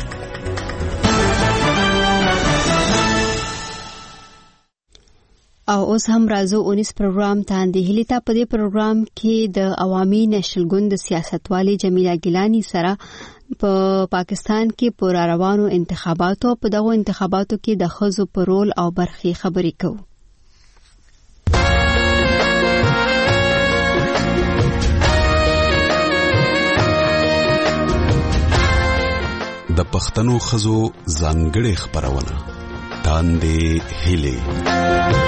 او اوس هم راځو 19 پروګرام ته اندهلی ته. په دې پروګرام کې د عوامي نېشنل ګوند سیاستوالې جمیله ګیلانی سره په پاکستان کې پر روانو انتخاباتو په دغه انتخاباتو کې د ښځو په رول او برخې خبرې کوو. د پښتنو ښځو ځانګړې خبرونه تاندې هلي.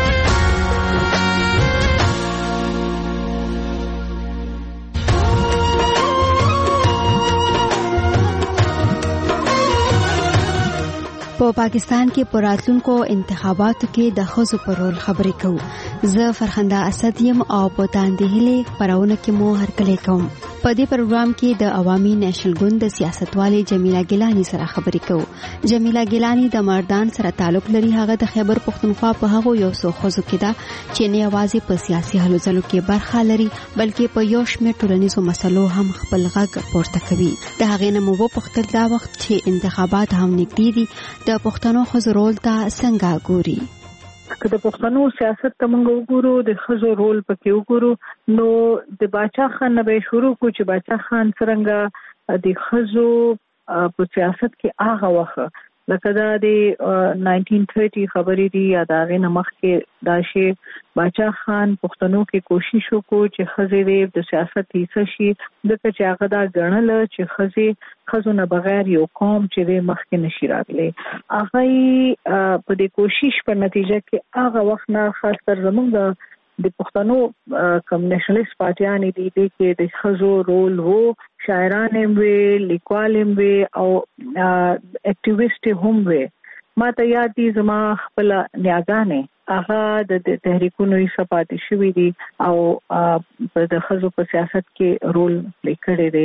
په پاکستان کې پر راتلونکو انتخاباتو کې د ښځو پر رول خبرې کوو. زه فرخنده اسد یم او په تاندې هلي خبرونه کې مو هرکلی کوم. په دې پروګرام کې د عوامي نېشنل ګوند سیاستوالې جمیله ګیلانی سره خبرې کوو. جمیله ګیلانی د مردان سره تعلق لري. هغه د خیبر پختونخوا په هغو یو څو ښځو کې ده چې نه یوازې په سیاسي هلو ځلو کې برخه لري بلکې په یو شمېر ټولنیزو مسلو هم خپل غږ پورته کوي. د هغې نه مو وپوښتل دا وخت چې انتخابات هم نږدې دي د پښتنو ښځو رول ته څنګه ګوري. که د پښتنو سیاست ته موږ وګورو د ښځو رول پکې وګورو نو د باچا خان نه به شروع کو چې باچا خان څنګه د ښځو په سیاست کې هغه وخت لکه دا د 1930 خبرې دي یا دا غي نمخ کې دا شی باچا خان پښتنو کې کوشش وکړو چې ښځې د سیاست حصہ شي د چې هغه دا ګڼل چې ښځو نه بغیر یو قوم چې د مخ کې نشي راتلی. هغه په دې کوشش په نتیجه کې هغه وخت نه خاص تر زموږ د پښتنو کم نېشنلیست پارټیان دي کې د ښځو رول وو. شاعران هم وي، لیکوال هم وي او اکټیویسټ هم وي. ما ته یاد دي زما خپل نیاګانې هغه د تحریکونو یې سپاتې شوې دي او د ښځو په سیاست کې رول پلی کړی دی.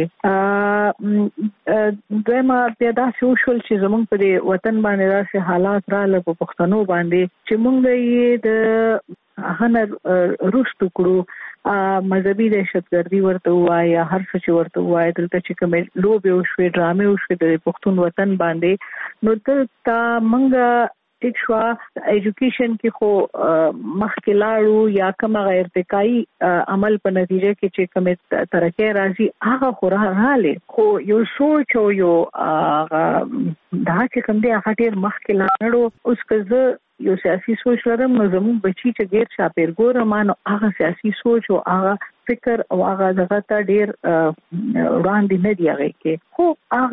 دویمه بیا داسې وشول چې زموږ په دې وطن باندې داسې حالات راغله په پښتنو باندې چې موږ یې د هغه رښتو کړو. مذهبي دهشتګردي ورته وایي یا هر څه چې ورته وایي دلته چې کومې لوبې وشوې ډرامې وشوې د پښتون وطن باندې نو دلته موږ ټیک شو ایجوکیشن کې خو مخکې لاړو یا کوم ارتقایي عمل په نتیجه کې چې کومې ترقی راځي هغه خو راغله خو یو سوچ او یو دا چې کوم دی هغه ډیر مخکې لاړو. اوس که زه یو سیاسي سوچ لرم نو زموږ بچي چې ډیر چاپیر ګورم نو هغه سیاسي سوچ او هغه فکر او هغه دغه ته ډیر وړاندې نه دی هغه کې خو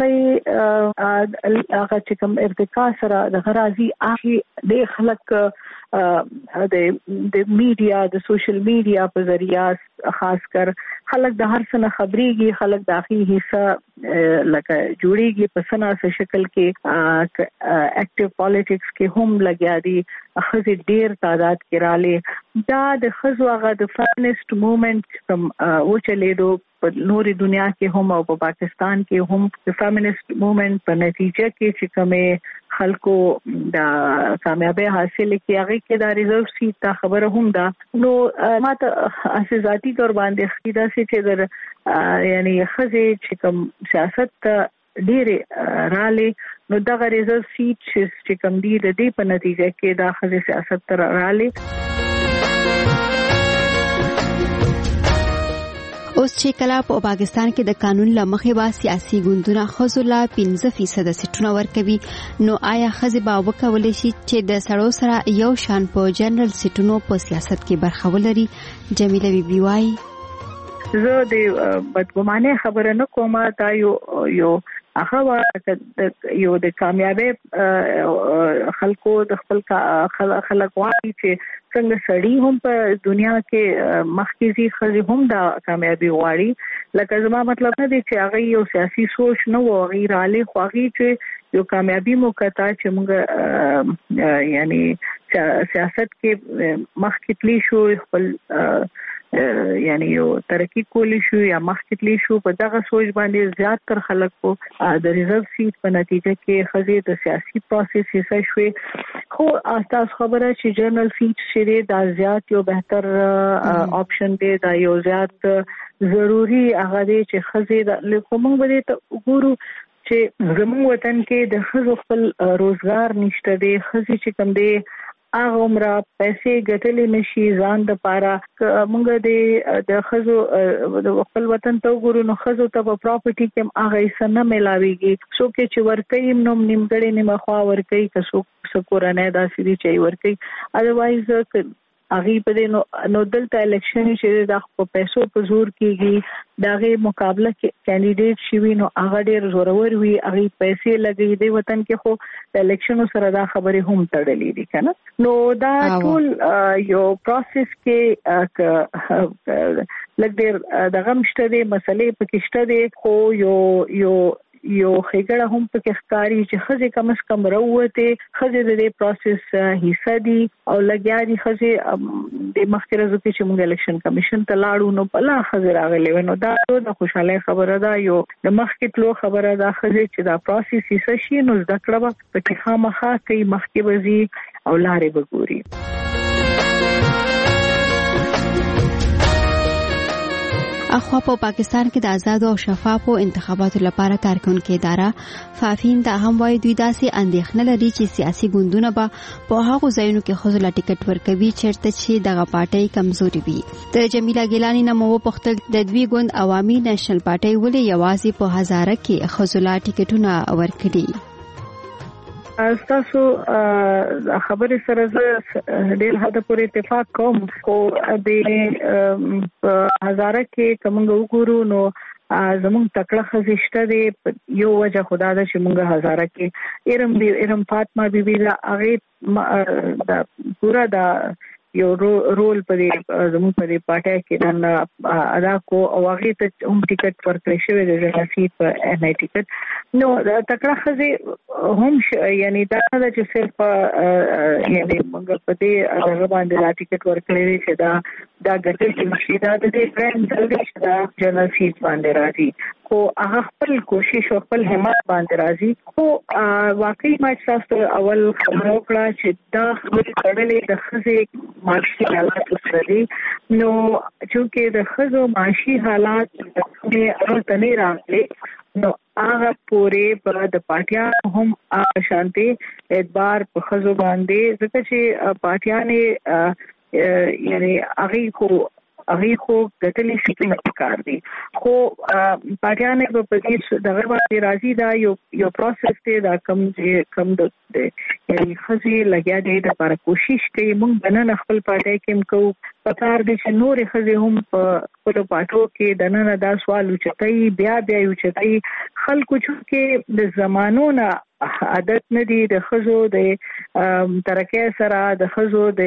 هغه چې کوم ارتقا سره د غرازي هغه د خلک د میډیا د سوشل میډیا په ذریعہ خاص کر خلک د هر څه خبريږي خلک د اخی حصہ لکه جوړيږي په سناسه شکل کې اکټیو پالیټکس کې هم لګیا دي خزي ډیر تعداد کې رااله دا د خزو هغه د فیمینیست موومېنټ کوم و چلیدو په نوري دنیا کې هم او په پاکستان کې هم د فیمینیست موومېنټ په نتیجه کې چې کومه خلکو د کامیابی حاصل کی هغه کې د ریزرو سیټ تا خبره هم ده نو ماته اساساتي تور باندې خیدا سي چې در یعنی خزي چې کوم سیاست ډېر رااله نو د ریزرو سیټ چې کوم دی د دې په نتیجه کې د خزي سیاست تر رااله اوس چې کله په پاکستان کې د قانون لمخې با سیاسي ګوندونه خزولا 15% سیټونه ورکوي نو آیا خزي با وکولای شي چې د سړو سره یو شان په جنرال سیټونو په سیاست کې برخه ولري جمیله بی وای زه د بدګمانه خبره نه کومه دا یو هغه یو د کامیابی خلکو د خپل خلک وايي چې څنګه سړی هم په دنیا کې مخکې خزي هم دا کامیابی غواړي لکه زما مطلب نه دی چې هغه یو سیاسي سوچ نه و غیر علی خواږي چې یو کامیابی موقعه چې موږ یعنی سیاست کې مخکې تلی شو خپل یعنی یو ترقی کولی شو یا مخکې تلی شو په دغه سوچ باندې زیات تر خلکو د ریزرو سیټ په نتیجه کې خزي د سیاسي پروسس حصہ شوي خو تاسو خبره چې جنرال سیټ شری دا زیات یو بهتر آپشن دی دا یو زیات ضروری هغه دی چې خزي د کومه بده ته وګورو چې زموږ وطن کې د خزو خپل روزګار نشته دی خزي چې کوم دی هغه عمره پیسې ګټلې نشي ځان د پاره موږ د خزو د خپل وطن ته وګورو نو خزو ته په پراپرټي کې هغه یې سن ملاويږي څو کې چې ورکې نوم نیمګړې نیمه خوا ورکې کسو سکورانه داسې دي چې ورکې اذروایز هغه په دې نو دلته الیکشن چې د پیسو په زور کېږي دغه مقابله کې کینډیډیټ شي نو هغه ډېر زورور وي هغه پیسې لګي د وطن کې خو الیکشن سره دا خبره هم تړلې دي کنه نو دا ټول یو پروسس کې لګ ډېر دغه مشته دي مسلې پکې شته دي خو یو خېګړه هم پکې ښکاری چې خزي کم از کم وروته خزي د دې پروسس حصہ دي او لګیا دي خزي د مخکره ځکه چې موږ الیکشن کمیشن ته لاړو نو بلا خزي راغلي نو دا د خوشاله خبره ده یو د مخکې تلو خبره ده خزي چې دا پروسس حصہ شي نو زده کړه پکې خامخا کوي مخکې وزي او لارې بګوري اخوا په پاکستان کې د آزاد او شفافو انتخاباتو لپاره کارکونکو اداره فافین دا هم وایي دوی داسې اندېښنه لري چې سیاسي ګوندونه به په هغو ځایونو کې خزو لا ټیکټ ورکوي چیرته چې دغه پارټي کمزوري وي د جمیله ګیلانی نه مو پختل د دوی ګوند عوامي نېشنل پارټي ولې یوازې په هزاره کې خزو لا ټیکټونه ورکړي تاسو خبرې سره ډېر حد پورې اتفاق کوم خو د هزاره کې کوم وګورو نو زموږ تکړه خزشته دی یو وجه خدا دا چې موږ هزاره کې ارم فاطمه بیبي دا هغه دا پورا دا یو رول په زموږ په پارټي کې ادا کو او هغه ته هم ټیکټ ورکړی شوی دی د نصیب په ان آی ټیکټ نو تکړه خزي هم یعنی دا چې صرف یعنی موږ په دې هغه باندې لا ټیکټ ورکړی چې دا ګټل چې مشیدا د دې فرند جلدی دا جنرال سیټ باندې راځي خو هغه خپل کوشش او خپل همت باندې راځي خو واقعي ما تاسو اول خبرو کړه چې دا خپل کړلې د خزي معاشي حالات سره دي نو چې د خزو معاشي حالات د اړتنې راغلي نو هغه پورې په د پارټیا هم شانتي اعتبار په خزو باندې ځکه چې پارټیا نه یعنی هغه کو هغه خو ګټلې سیټینګ پکار دي خو پاکستان په پدې دغه باندې راځي دا یو پروسس دی دا کم د یعنی خزي لګیا دی د لپاره کوشش کوي موږ بنن خپل پټای کې کو پکار دي چې نور خزي هم په خپل پټو کې دنه دا سوال وچتای بیا یو چتای خلکو چې د زمانو نه عادت نه دي د خزو د ترکه سره د خزو د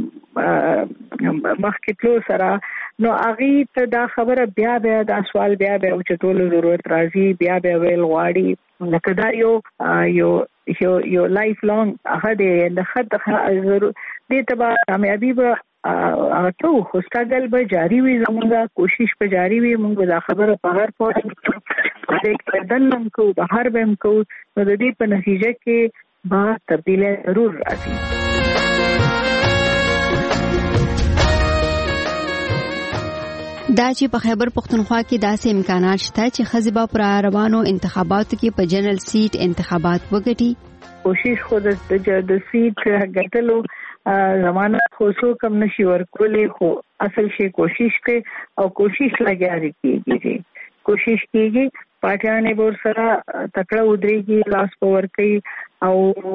مخکټلو سره نو اغي ته دا خبره بیا دا سوال بیا او چتول ضرورت راځي بیا ویل غواړي لکه دا یو لایف لانگ هغه د خد ضرورت دې تبا کامیابی به تو خو ستګل به جاری وي زموږه کوشش به جاری وي موږ دا خبره په هر پوهه د دنم کو بهر بهم کو نو د دې په نتیجه کې به تبدیلی ضرور راځي دا چې په خیبر پختونخوا کې داسې امکانات شته چې خزبا پر روانو انتخاباتو کې په جنرال سیټ انتخابات وګټي کوشش خو د سیټ ګټلو زمانه خو سو کم نشي ورکولې خو اصل شي کوشش کوي او کوشش لګیاري کیږي کوشش کیږي پاټیانه ور سره تکړه ودرېږي لاس پور کوي او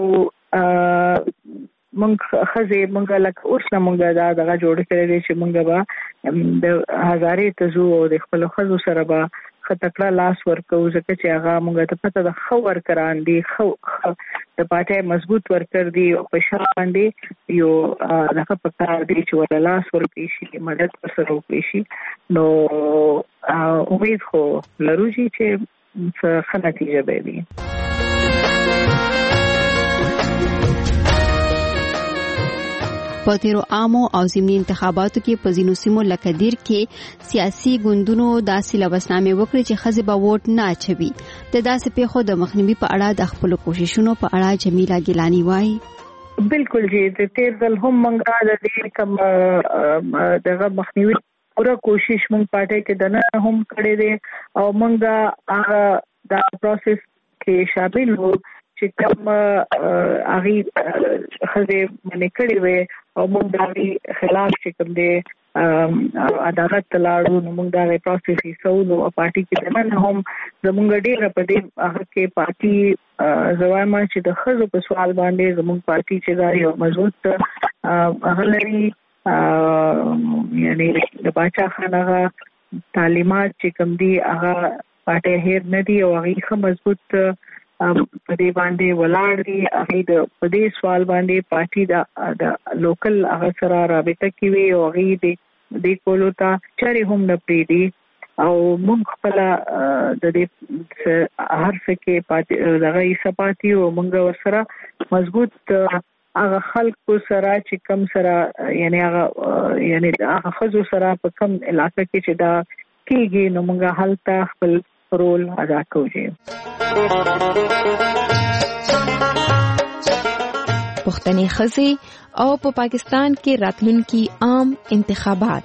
مونږ لکه اوس نه مونږ دغه جوړ کړی دی چې مونږ به د هزارې تزو او د خپل خزو سره به خطکړه لاس ورکو ځکه چې هغه مونږ ته پته د خو ورکران دي خو د پټه مضبوط ورکر دي او په شر باندې یو دغه پکار دي چې ول لاس ورکړي شي مدد سره وکړي شي نو امید خو لرو چې څه نتیجه به وي په تیرو عامو او ضمني انتخاباتو کې په ځینو سیمو لکه دیر کې سیاسي ګوندونو داسې لوسنامې وکړې چې ښځې به ووټ نه اچوي د داسې پیښو د مخنیوي په اړه د خپلو کوششونو په اړه جمیله ګیلانی وایي بالکل جی د تیر ځل هم موږ د دې کوم دغه مخنیوي پوره کوشش موږ پټه کې دنه هم کړې دي او موږ دا پروسس کې شامل وو چې کوم اغي خزه باندې کړی وي او موږ د خلاف چې کوم دي عدالت لاړو نو موږ دا پروسس یې سولو او پارټي کې دنه هم زموږ ډیره په دې هغه کې پارټي زوایم چې د خزو په سوال باندې زموږ پارټي چې دا یو مضبوط اغلري یعنی د باچا خانغه تعلیمات چې کوم دي هغه پارټي هیر نه دي او هغه مضبوط په دې باندې ولاړ دي هغه د په دې سوال باندې پارټي د لوکل هغه سره رابطه کوي او هغه د کولو ته چاري هم نه پریدي او موږ خپل د دې هر څه کې پاتې دغه صفاتي او موږ ورسره مضبوط هغه خلکو سره چې کم سره یعنی هغه خزو سره په کم علاقې کې چې دا کیږي نو موږ هلته خپل رول ادا کوو. پښتني ښځې او په پاکستان کې راتلونکي عام انتخابات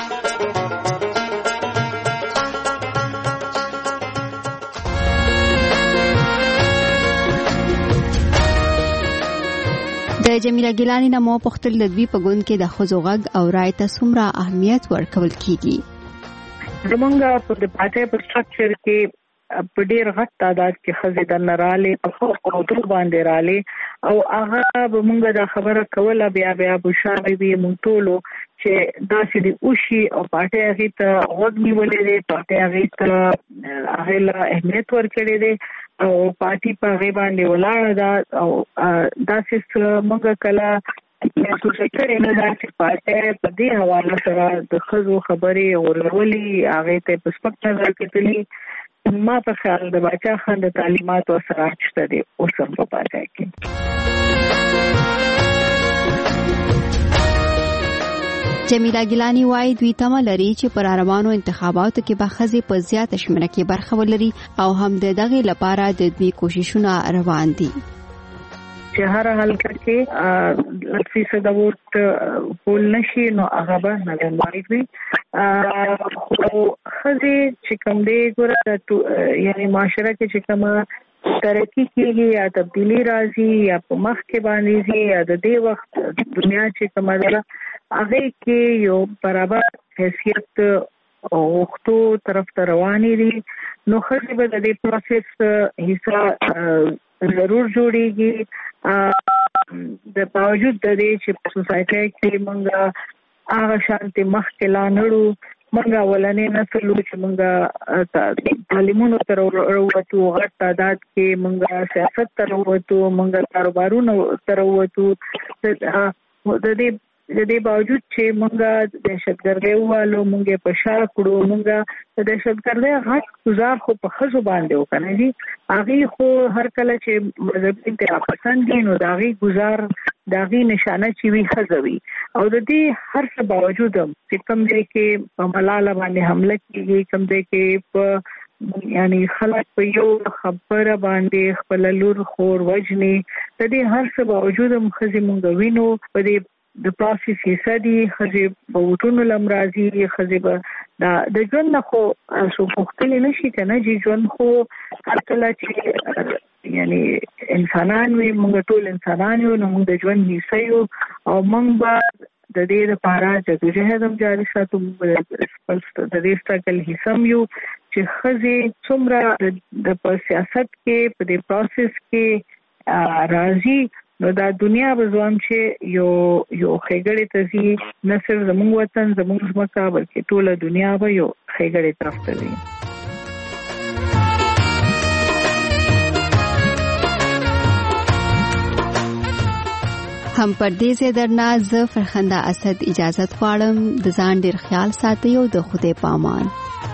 د جمیله ګیلانی نه مو پختل د دوی په ګوند کې د ښځو غږ او رای ته څومره اهمیت ورکول کیږي. زمونږ په د پارټي په سټرکچر کې په ډېر غټ تعداد کې ښځې د نراله په خپل باندې رااله او هغه به مونږ دا خبره کوله بیا بشاره وي مونږ ټول چې دا چې د اوشي او پارټي هغه ته غوږ نیولې ده پارټي هغه ته هغه له اهمیت ورکړي ده او پارټي په هغه باندې ولاړ ده او دا چې مونږ کله تاسو څنګه نه دا چې پاتې په دې حواله سره د خزو خبرې اورولې هغه ته په سپک نظر کتلې ما په خیال د باچا خان د تعلیمات او سره شته دي اوس هم په پاتې کې. جمیله ګیلانی وايي دوی تمه لري چې پر روانو انتخاباتو کې به ښځې په زیاته شمېر کې برخه ولري او هم د دغه لپاره د دوی کوششونه روان دي. چې هر حلقه کې فیصد ووټ پول نشي نو هغه به نه ماري خو خزي چې کوم دی ګوره یعنی معاشره کې چې کوم ترقی کیږي یا تبدیلی راځي یا په مخ کې باندې یا د دې وخت دنیا چې کومه ده هغه کې یو برابر حیثیت اوختو طرف ته روانې دي نو خزي به د دې پروسس حصہ ضرور جوړيږي د باوجود د دې چې په سوسايټي کې موږ هغه شانتي مخکې لانړو موږ ولنې نسل چې موږ تعلیمونو تر وروتو غټ تعداد کې موږ سیاست تر وروتو موږ کاروبارونو تر وروتو د دې باوجود چې موږ دهشتګردي والو موږ په شا کړو موږ د دهشتګردي غټ گزار خو په خزو باندې وکنه دي هغه خو هر کله چې مذهبي انتخابات دي نو داغي گزار داغي نشانه چې وی خزوي او د دې هر څه باوجود چې کوم ځای کې په ملاله باندې حمله کیږي کوم ځای کې په یعنی خلک په یو خبره باندې خپل لور خور وجني د دې هر څه باوجود خزي مونږ وینو په دې د پروسس حصہ دي خزي په وټونو لمرازي خزي به د ژوند خو شو پختلې نشي کنه چې ژوند خو هر کله چې یعنی انسانان وي موږ ټول انسانان یو نو موږ د ژوند حصہ یو او موږ به د دې لپاره جدوجہد هم جاري ساتو د دې سټرګل حصہ یو چې خزي څومره د سیاست کې په دې پروسس کې راځي نو دا دنیا به ځوان چې یو خېګړې تزي نه صرف زموږ وطن زموږ ځمکه بلکې ټوله دنیا به یو خېګړې طرف ته وي هم پردې زه درنا ز فرخنده اسد اجازت غواړم د ځان ډیر خیال ساتي او د خدای پامان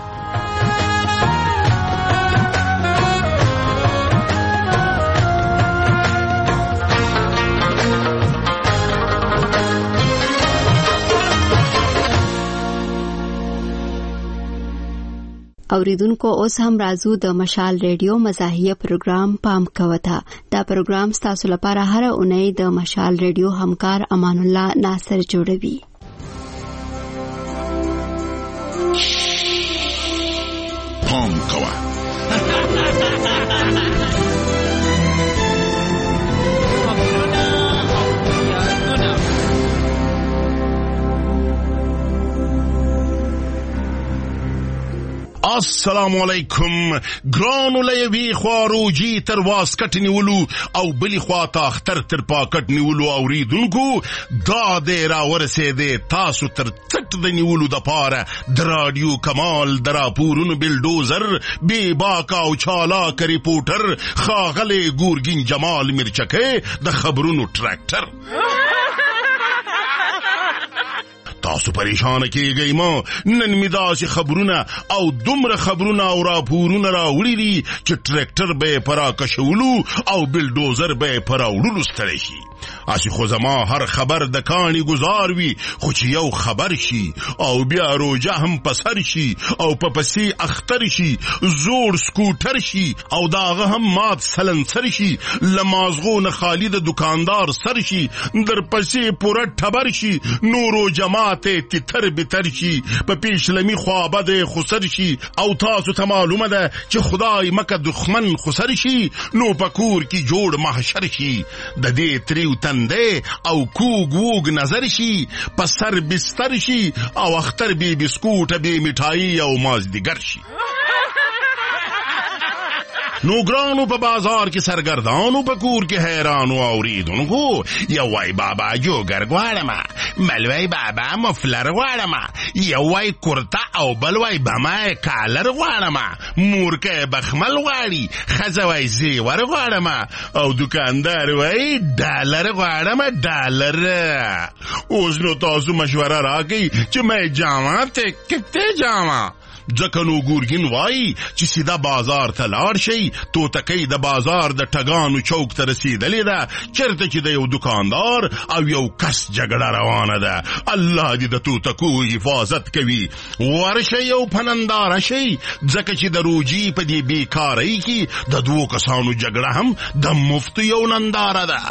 اوریدونکو اوس هم راځو د مشال ریډیو مزاحیه پروګرام پام کوته دا پروګرام تاسو لپاره هر اونۍ د مشال ریډیو همکار امان الله ناصر جوړوي پام کوه السلام علیکم ګرانو لوي خواروجي تر واسکټ نیولو او بلی خوا ته اختر تر پاکټ نیولو اوریدونکو دا د را ورسېده تاسو تر څټ د نیولو د پاره د رادیو کمال درا پورونو بلډوزر بے باکا او چالاک ریپورټر خاغله ګورګین جمال مرچکه د خبرونو ټریکټر تاسو پریشان کیږئ ما نن می داسې خبرونه او دومره خبرونه او راپورونه راوړي دي چې ټریکټر به پرا کشولو او بلډوزر به پرا وړلو ستړي شي اسی خو زما هر خبر د کانی گزار وی خو چې یو خبر شي او بیا روجه هم پسر شي او په پسې اختر شي زوړ سکوټر شي او داغه هم مات سلنسر شي لمازغون خالد دکاندار سر شي در پسې پوره ټبر شي نورو جماعت تتر بتر شي په پیشلمی خوابه د خسر شي او تاسو ته معلومه ده چې خدای مکه دښمن خسر شي نو پکور کی جوړ محشر شي د دې تریو تنده او کوګ ووګ نظر شي په سر بستر شي او اختر بی بسکوټ بی مఠای او مازدیګر شي نو ګرانو په بازار کې سرګردانو په کور کې حیرانو اوریدونکو یو وای بابا جوګر غواړم بل وای بابا مفلر غواړم یو وای کورتا او بل وای بما کالر غواړم مورکه بخمل غواړي خزه وای زیور غواړم او دکاندار وای ډالر غواړم ډالر اوس نو تاسو مشوره راکړئ چې مې جامه ته کته جامه ځکه نو ګورګین وای چې سیده بازار ته لاړ شي تو تکي د بازار د ټګانو چوک ته رسیدلې ده چرته چې د یو دکاندار او یو کس جګړه روانه ده الله دې د تو تکو حفاظت کوي ورشه یو پنندار شي ځکه چې د روجي په دې بیکارۍ کې د دوه کسانو جګړه هم د مفت یو ننداره ده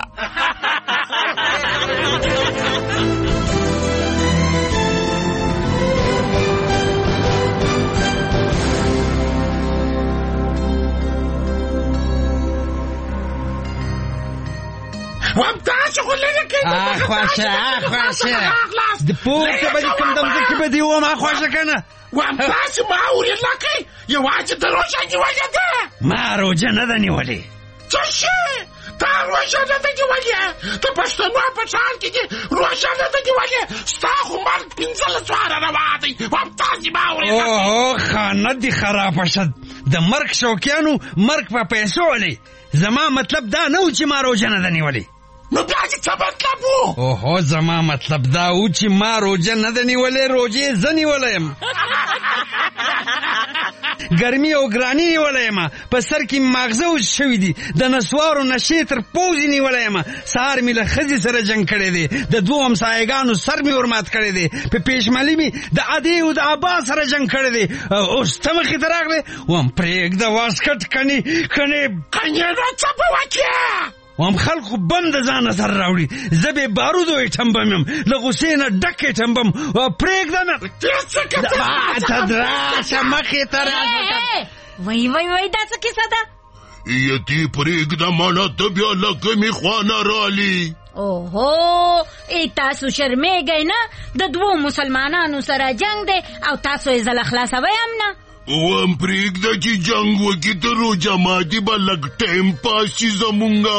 وام تاسو خو لږه کې خواشه د پورته به دې کوم دمځکې به دې وم خواشه که نه وام تاسې ما اورېد لکۍ یوازې د روژه نیولې ده ما روژه نه ده نیولې څه شي تا روژه نه ده نیولې د پښتنو په ښار کې دې روژه نه ده نیولې ستا خو مرګ 15 واره روا دی وام تاسې ما اورېد اوه خانه دې خرابه شه د مرګ شوقیانو مرګ په پیسو ولې زما مطلب دا نه و چې ما روژه نه ده نیولې نو بیا دې څه مطلب و اوهو زما مطلب دا و چې ما روژه نه ده نیولې روژې زه نیولی یم ګرمي او ګراني نیولی یم په سر کې ماغزه وچ شوي دي د نسوارو نشې تر پوزې نیولی یم سهار مې له ښځې سره جنګ کړی دی د 2 همسایګانو سر مې ورمات کړی دی په پېشملي مې د ادې او د ابا سره جنګ کړی دی اوس ته مخې ته راغلی وم پرېږده واسکټ کنې نو څه به وکړې وام خلقو بم د ځانه سره راوړي زه بې بارودو ایټم بم یم له غوسې نه ډک ایټم بم پرېږده مې راشه مخې ته راشه وای دا څه کیسه ده یتي پرېږده مانا ته بیا له کومې خوا نه رالي اوهو تاسو شرمېږئ نه د 2 مسلمانانو سره جنګ دی او تاسو یې زله خلاصوئ هم نه وام پرېږده چې جنګ وکړي د روژه ماتي به لږ ټایم پاس شي زمونږه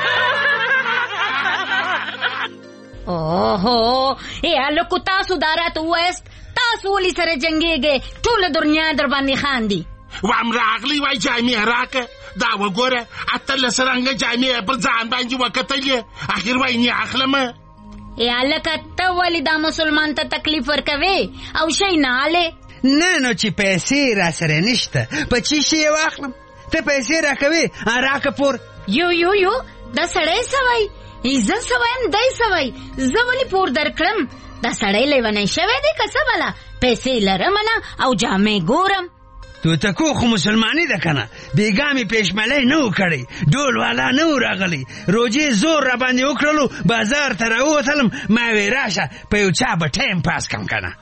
اوهو هلکو تاسو دا راته ووایست تاسو ولې سره جنګېږئ ټوله دنیا در باندې خاندي وام راغلی وای جامې راکه دا وګوره 18 رنګه جامې پر ځان باندې وکتلې اخر وای نه اخلمه هلکه ته ولې دا مسلمان ته تکلیف ورکوې او شی نه حالې نه نو چې پیسې را سره نشته په چی شي واخلم ته پیسې راکوي راکه پور یو دا سړی سوی زه سویم دی سوی زه ولې پور درکړم دا سړی لیونی شوی دی که څه بله پیسې لرم نه او جامې ګورم توتکو خو مسلمانی ده کنه بیګا مې پېشملی نه و کړی ډول والا نه و راغلی روجې زور را باندې وکړلو بازار ته راووتلم ما وې راشه په یو چا به ټایم پاس کم کنه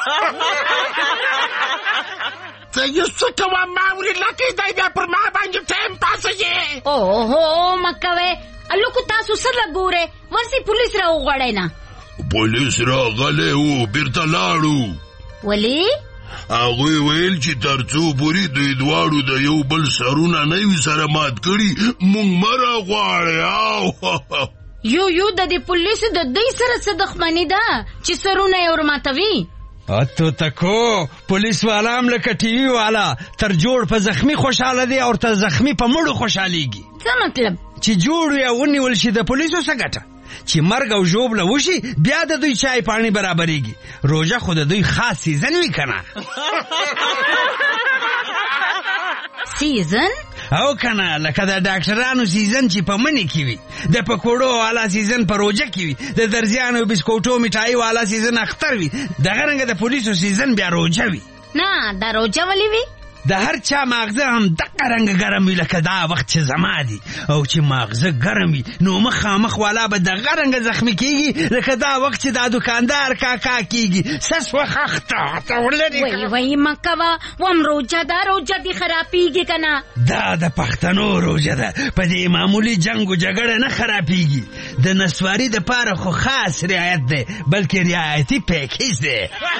ته یې څه کوه ما اورېد لکۍ دی بیا پر ما باندې ټایم پاسوې اوهو مه کوئ هلکو تاسو څه له ګورئ ورسې پولیس راوغواړئ نه پولیس راغلی و بیرته لاړو ولې هغوی ویل چې تر څو پورې دوی دواړو د یو بل سرونه نه وي سره مات کړي موږ مه راغواړئ یو د دې پولیسو د دوی سره څه دښمني ده چې سرونه یې ورماتوي توتکو پولیس والا هم لکه ټي وي والا تر جوړ په زخمی خوشحاله دی او تر زخمی په مړو خوشحالیږي څه مطلب چې جوړ یا ونیول شي د پولیسو څه ګټه چې مرګ او ژوبله وشي بیا د دوی چای پاڼې برابرېږي روژه خو د دوی خاص سیزن وي که نه سیزن او کنه لکه د ډاکټرانو سیزن چې په منی کې وي د پکوړو والا سیزن په روژه کې وي د درزیانو بسکوټو میټایي والا سیزن اختر وي دغه رنګه د پولیسو سیزن بیا روژه وي نه دا روژه ولې وي د هر چا ماغزه هم دغه رنګ ګرم وي لکه دا وخت چې زما دي او چې ماغزه ګرم وي نو مخامخ والا به دغه رنګه زخمي کېږي لکه دا وخت چې دا دکاندار کاکا کېږي سس وخخته وای مه کوه وم روژه ده روژه دې خرابېږي که نه دا د پښتنو روژه ده په دې معمولي جنګ و جګړه نه خرابېږي د نسواري دپاره خو خاص رعایت دی بلکې رعایتي پیکیج دی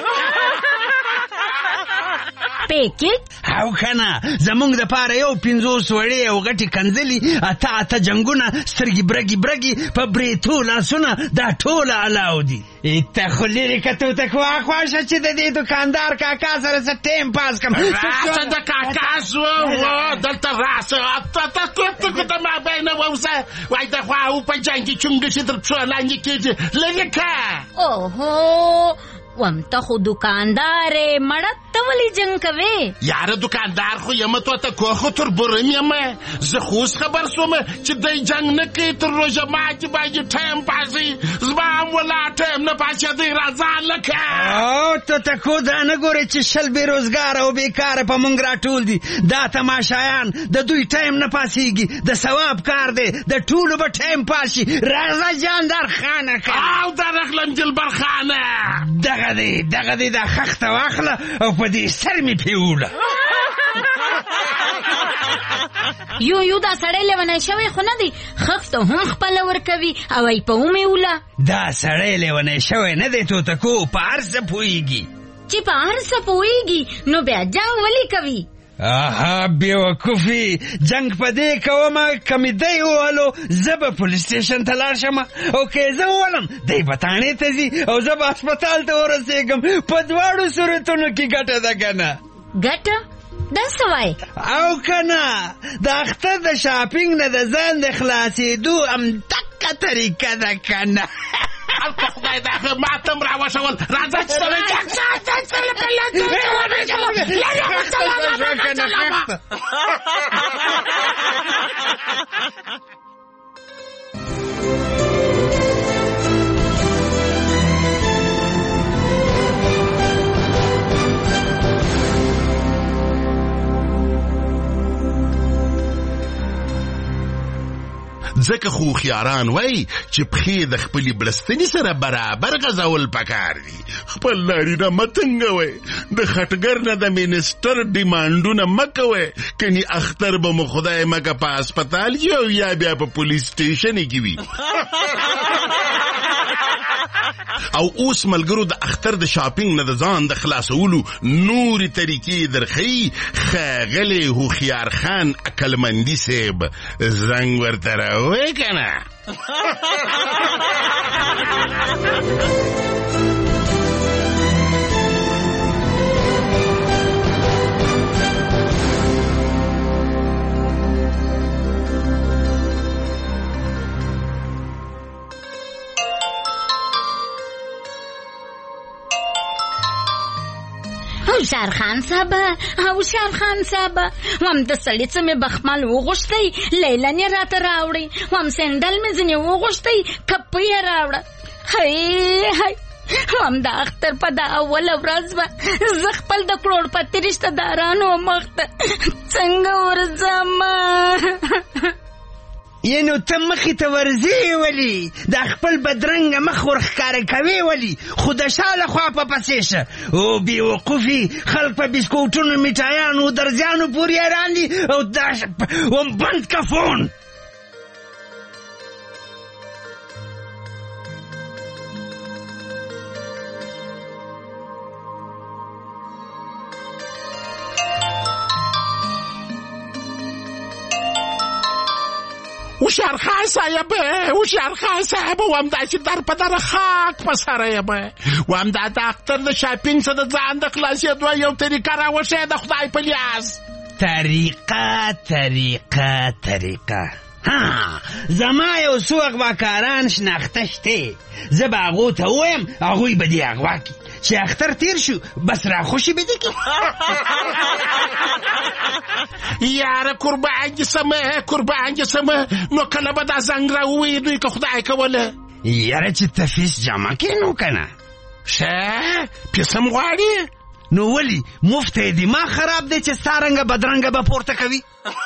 پیکیج او کنه زمونږ د پاره یو 50 وړې او غټي کنځلي اته جنگونه سترګې برګي په بریتو لاسونه دا ټوله الاو دي ته خو لرې کتو ته خواشه چې د دې دکاندار کاکا سره څه ټایم پاس کم راشه د کاکا سو دلته راشه ته د ما بینه ووسه وای د خوا او په جنګ چونګ شي در پښو لاندې کېږي لرې که اوهو وم ته خو دکاندارې مړه ته ولې جنګ کوې یاره دکاندار خو یم ته کو خو تر برم یم زه خو اوس خبر شوم چې دی جنګ نه کوي تر روژه ماتي باندې ټایم پاسوي زما هم ولا ټایم نه پاسېدی راځه لکه ته کو دا نه ګورې چې شل بېروزګاره او بېکاره په مونږ راټول دي دا تماشایان د دوی ټایم نه پاسېږي د ثواب کار دی د ټولو به ټایم پاس شي راځه جاندار خانه او درغلم دلبر خانه دغه دی دا خخته واخله او په دې سر مې پیوله یو دا سړی لیونی شوی خو نه دی، خښ ته هم خپله ورکوي او ای په ومې وله. دا سړی لیونی شوی نه دی توتکو، په هر څه پوهېږي. چې په هر څه پوهېږي نو بیا جنګ ولې کوي؟ آها بیوقوفي، جنگ په دې کومه که مې دی ووهلو زه به پولیس سټیشن ته لاړ شم، او که یې زه وولم دی به تاڼې ته ځي او زه به هسپتال ته ورسېږم. په دواړو صورتونو کې ګټه ده که نه؟ ګټه؟ دا څه وایې؟ او که نه د اختر د شاپینګ نه د ځان د خلاصېدو همدقه طریقه ده که نه؟ الکه خدای دا ماتم راوښول، راځه چې سره جنګ ځکه خو هوښیاران وایي چې پښې د خپلې بړستنې سره برابر غځول پکار دي. خپل نارینه مه تنګوئ، د خټګر نه د مینسټر ډیمانډونه مه کوئ، کني اختر به مو خدای مکه په هسپتال کې او یا بیا په پولیس سټیشن کې وي. او اوس ملګرو د اختر د شاپینګ نه د ځان د خلاصولو نورې طریقې درښیي ښاغلی هوښیار خان عقلمندي صاحب. زنګ ورته راووایې که نه؟ هوښیار خان صاحبه، هوښیار خان صاحبه، وم د سړي څه مې بخمل وغوښتی، لیلن یې راته راوړی، وم سینډل مې ځینې وغوښتی، کپه یې راوړه. هی وم د اختر په دا اوله ورځ به زه خپل د کروړپتي رشته دارانو مخ ته څنګه ورځم؟ نو ته مخې ته ورځې ولي؟ دا خپل بدرنګه مخ ورښکاره کوې ولي؟ خو د شا له خوا په پسې شه. او بېوقوفي خلک په بسکوټونو میټایانو درځیانو پورې حیران دي او دا بند که فون. هوښیار خان صاحب، هوښیار خان صاحب، وام داسې در په دره خاک په سره یم، وام دا د اختر د شاپینګ څخه د ځان د خلاصېدو یو طریقه راوښیه د خدای په لیاز. طریقه زما یو څو اغواکاران شناخته شته، زه به هغو ته ووایم هغوی به دې اغوا کړي، چې اختر تیر شو بس راخوشي به دې کړي. یاره قربان دې سمه، نو کله به دا زنګ راووایي دوی که خدای کوله؟ یاره چې ته فیس جمع کړې نو که نه؟ ښه پیسه م غواړي؟ نو ولې مفته یې دماغ خراب دی چې ستا رنګه بدرنګه به پورته کوي؟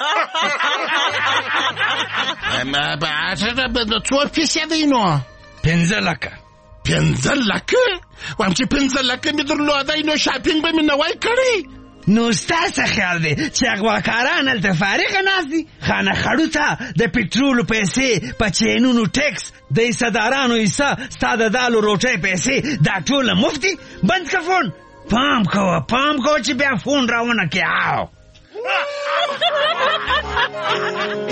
څو پیسې دی نو؟ 15 لکه. 15 لکه؟ وایم چې 15 لکه مې درلودی نو شاپینګ به مې نه وای کړی. نو ستا څه خیال دی چې اغواکاران هلته فارغه ناست دي؟ خانه خړو ته د پټرولو پیسې، په چینونو ټیکس، د حصهدارانو حصه، ستا د دالو روټۍ پیسې، دا ټوله مفت دي؟ بند که فون. پام کوه چې بیا فون راونه کې.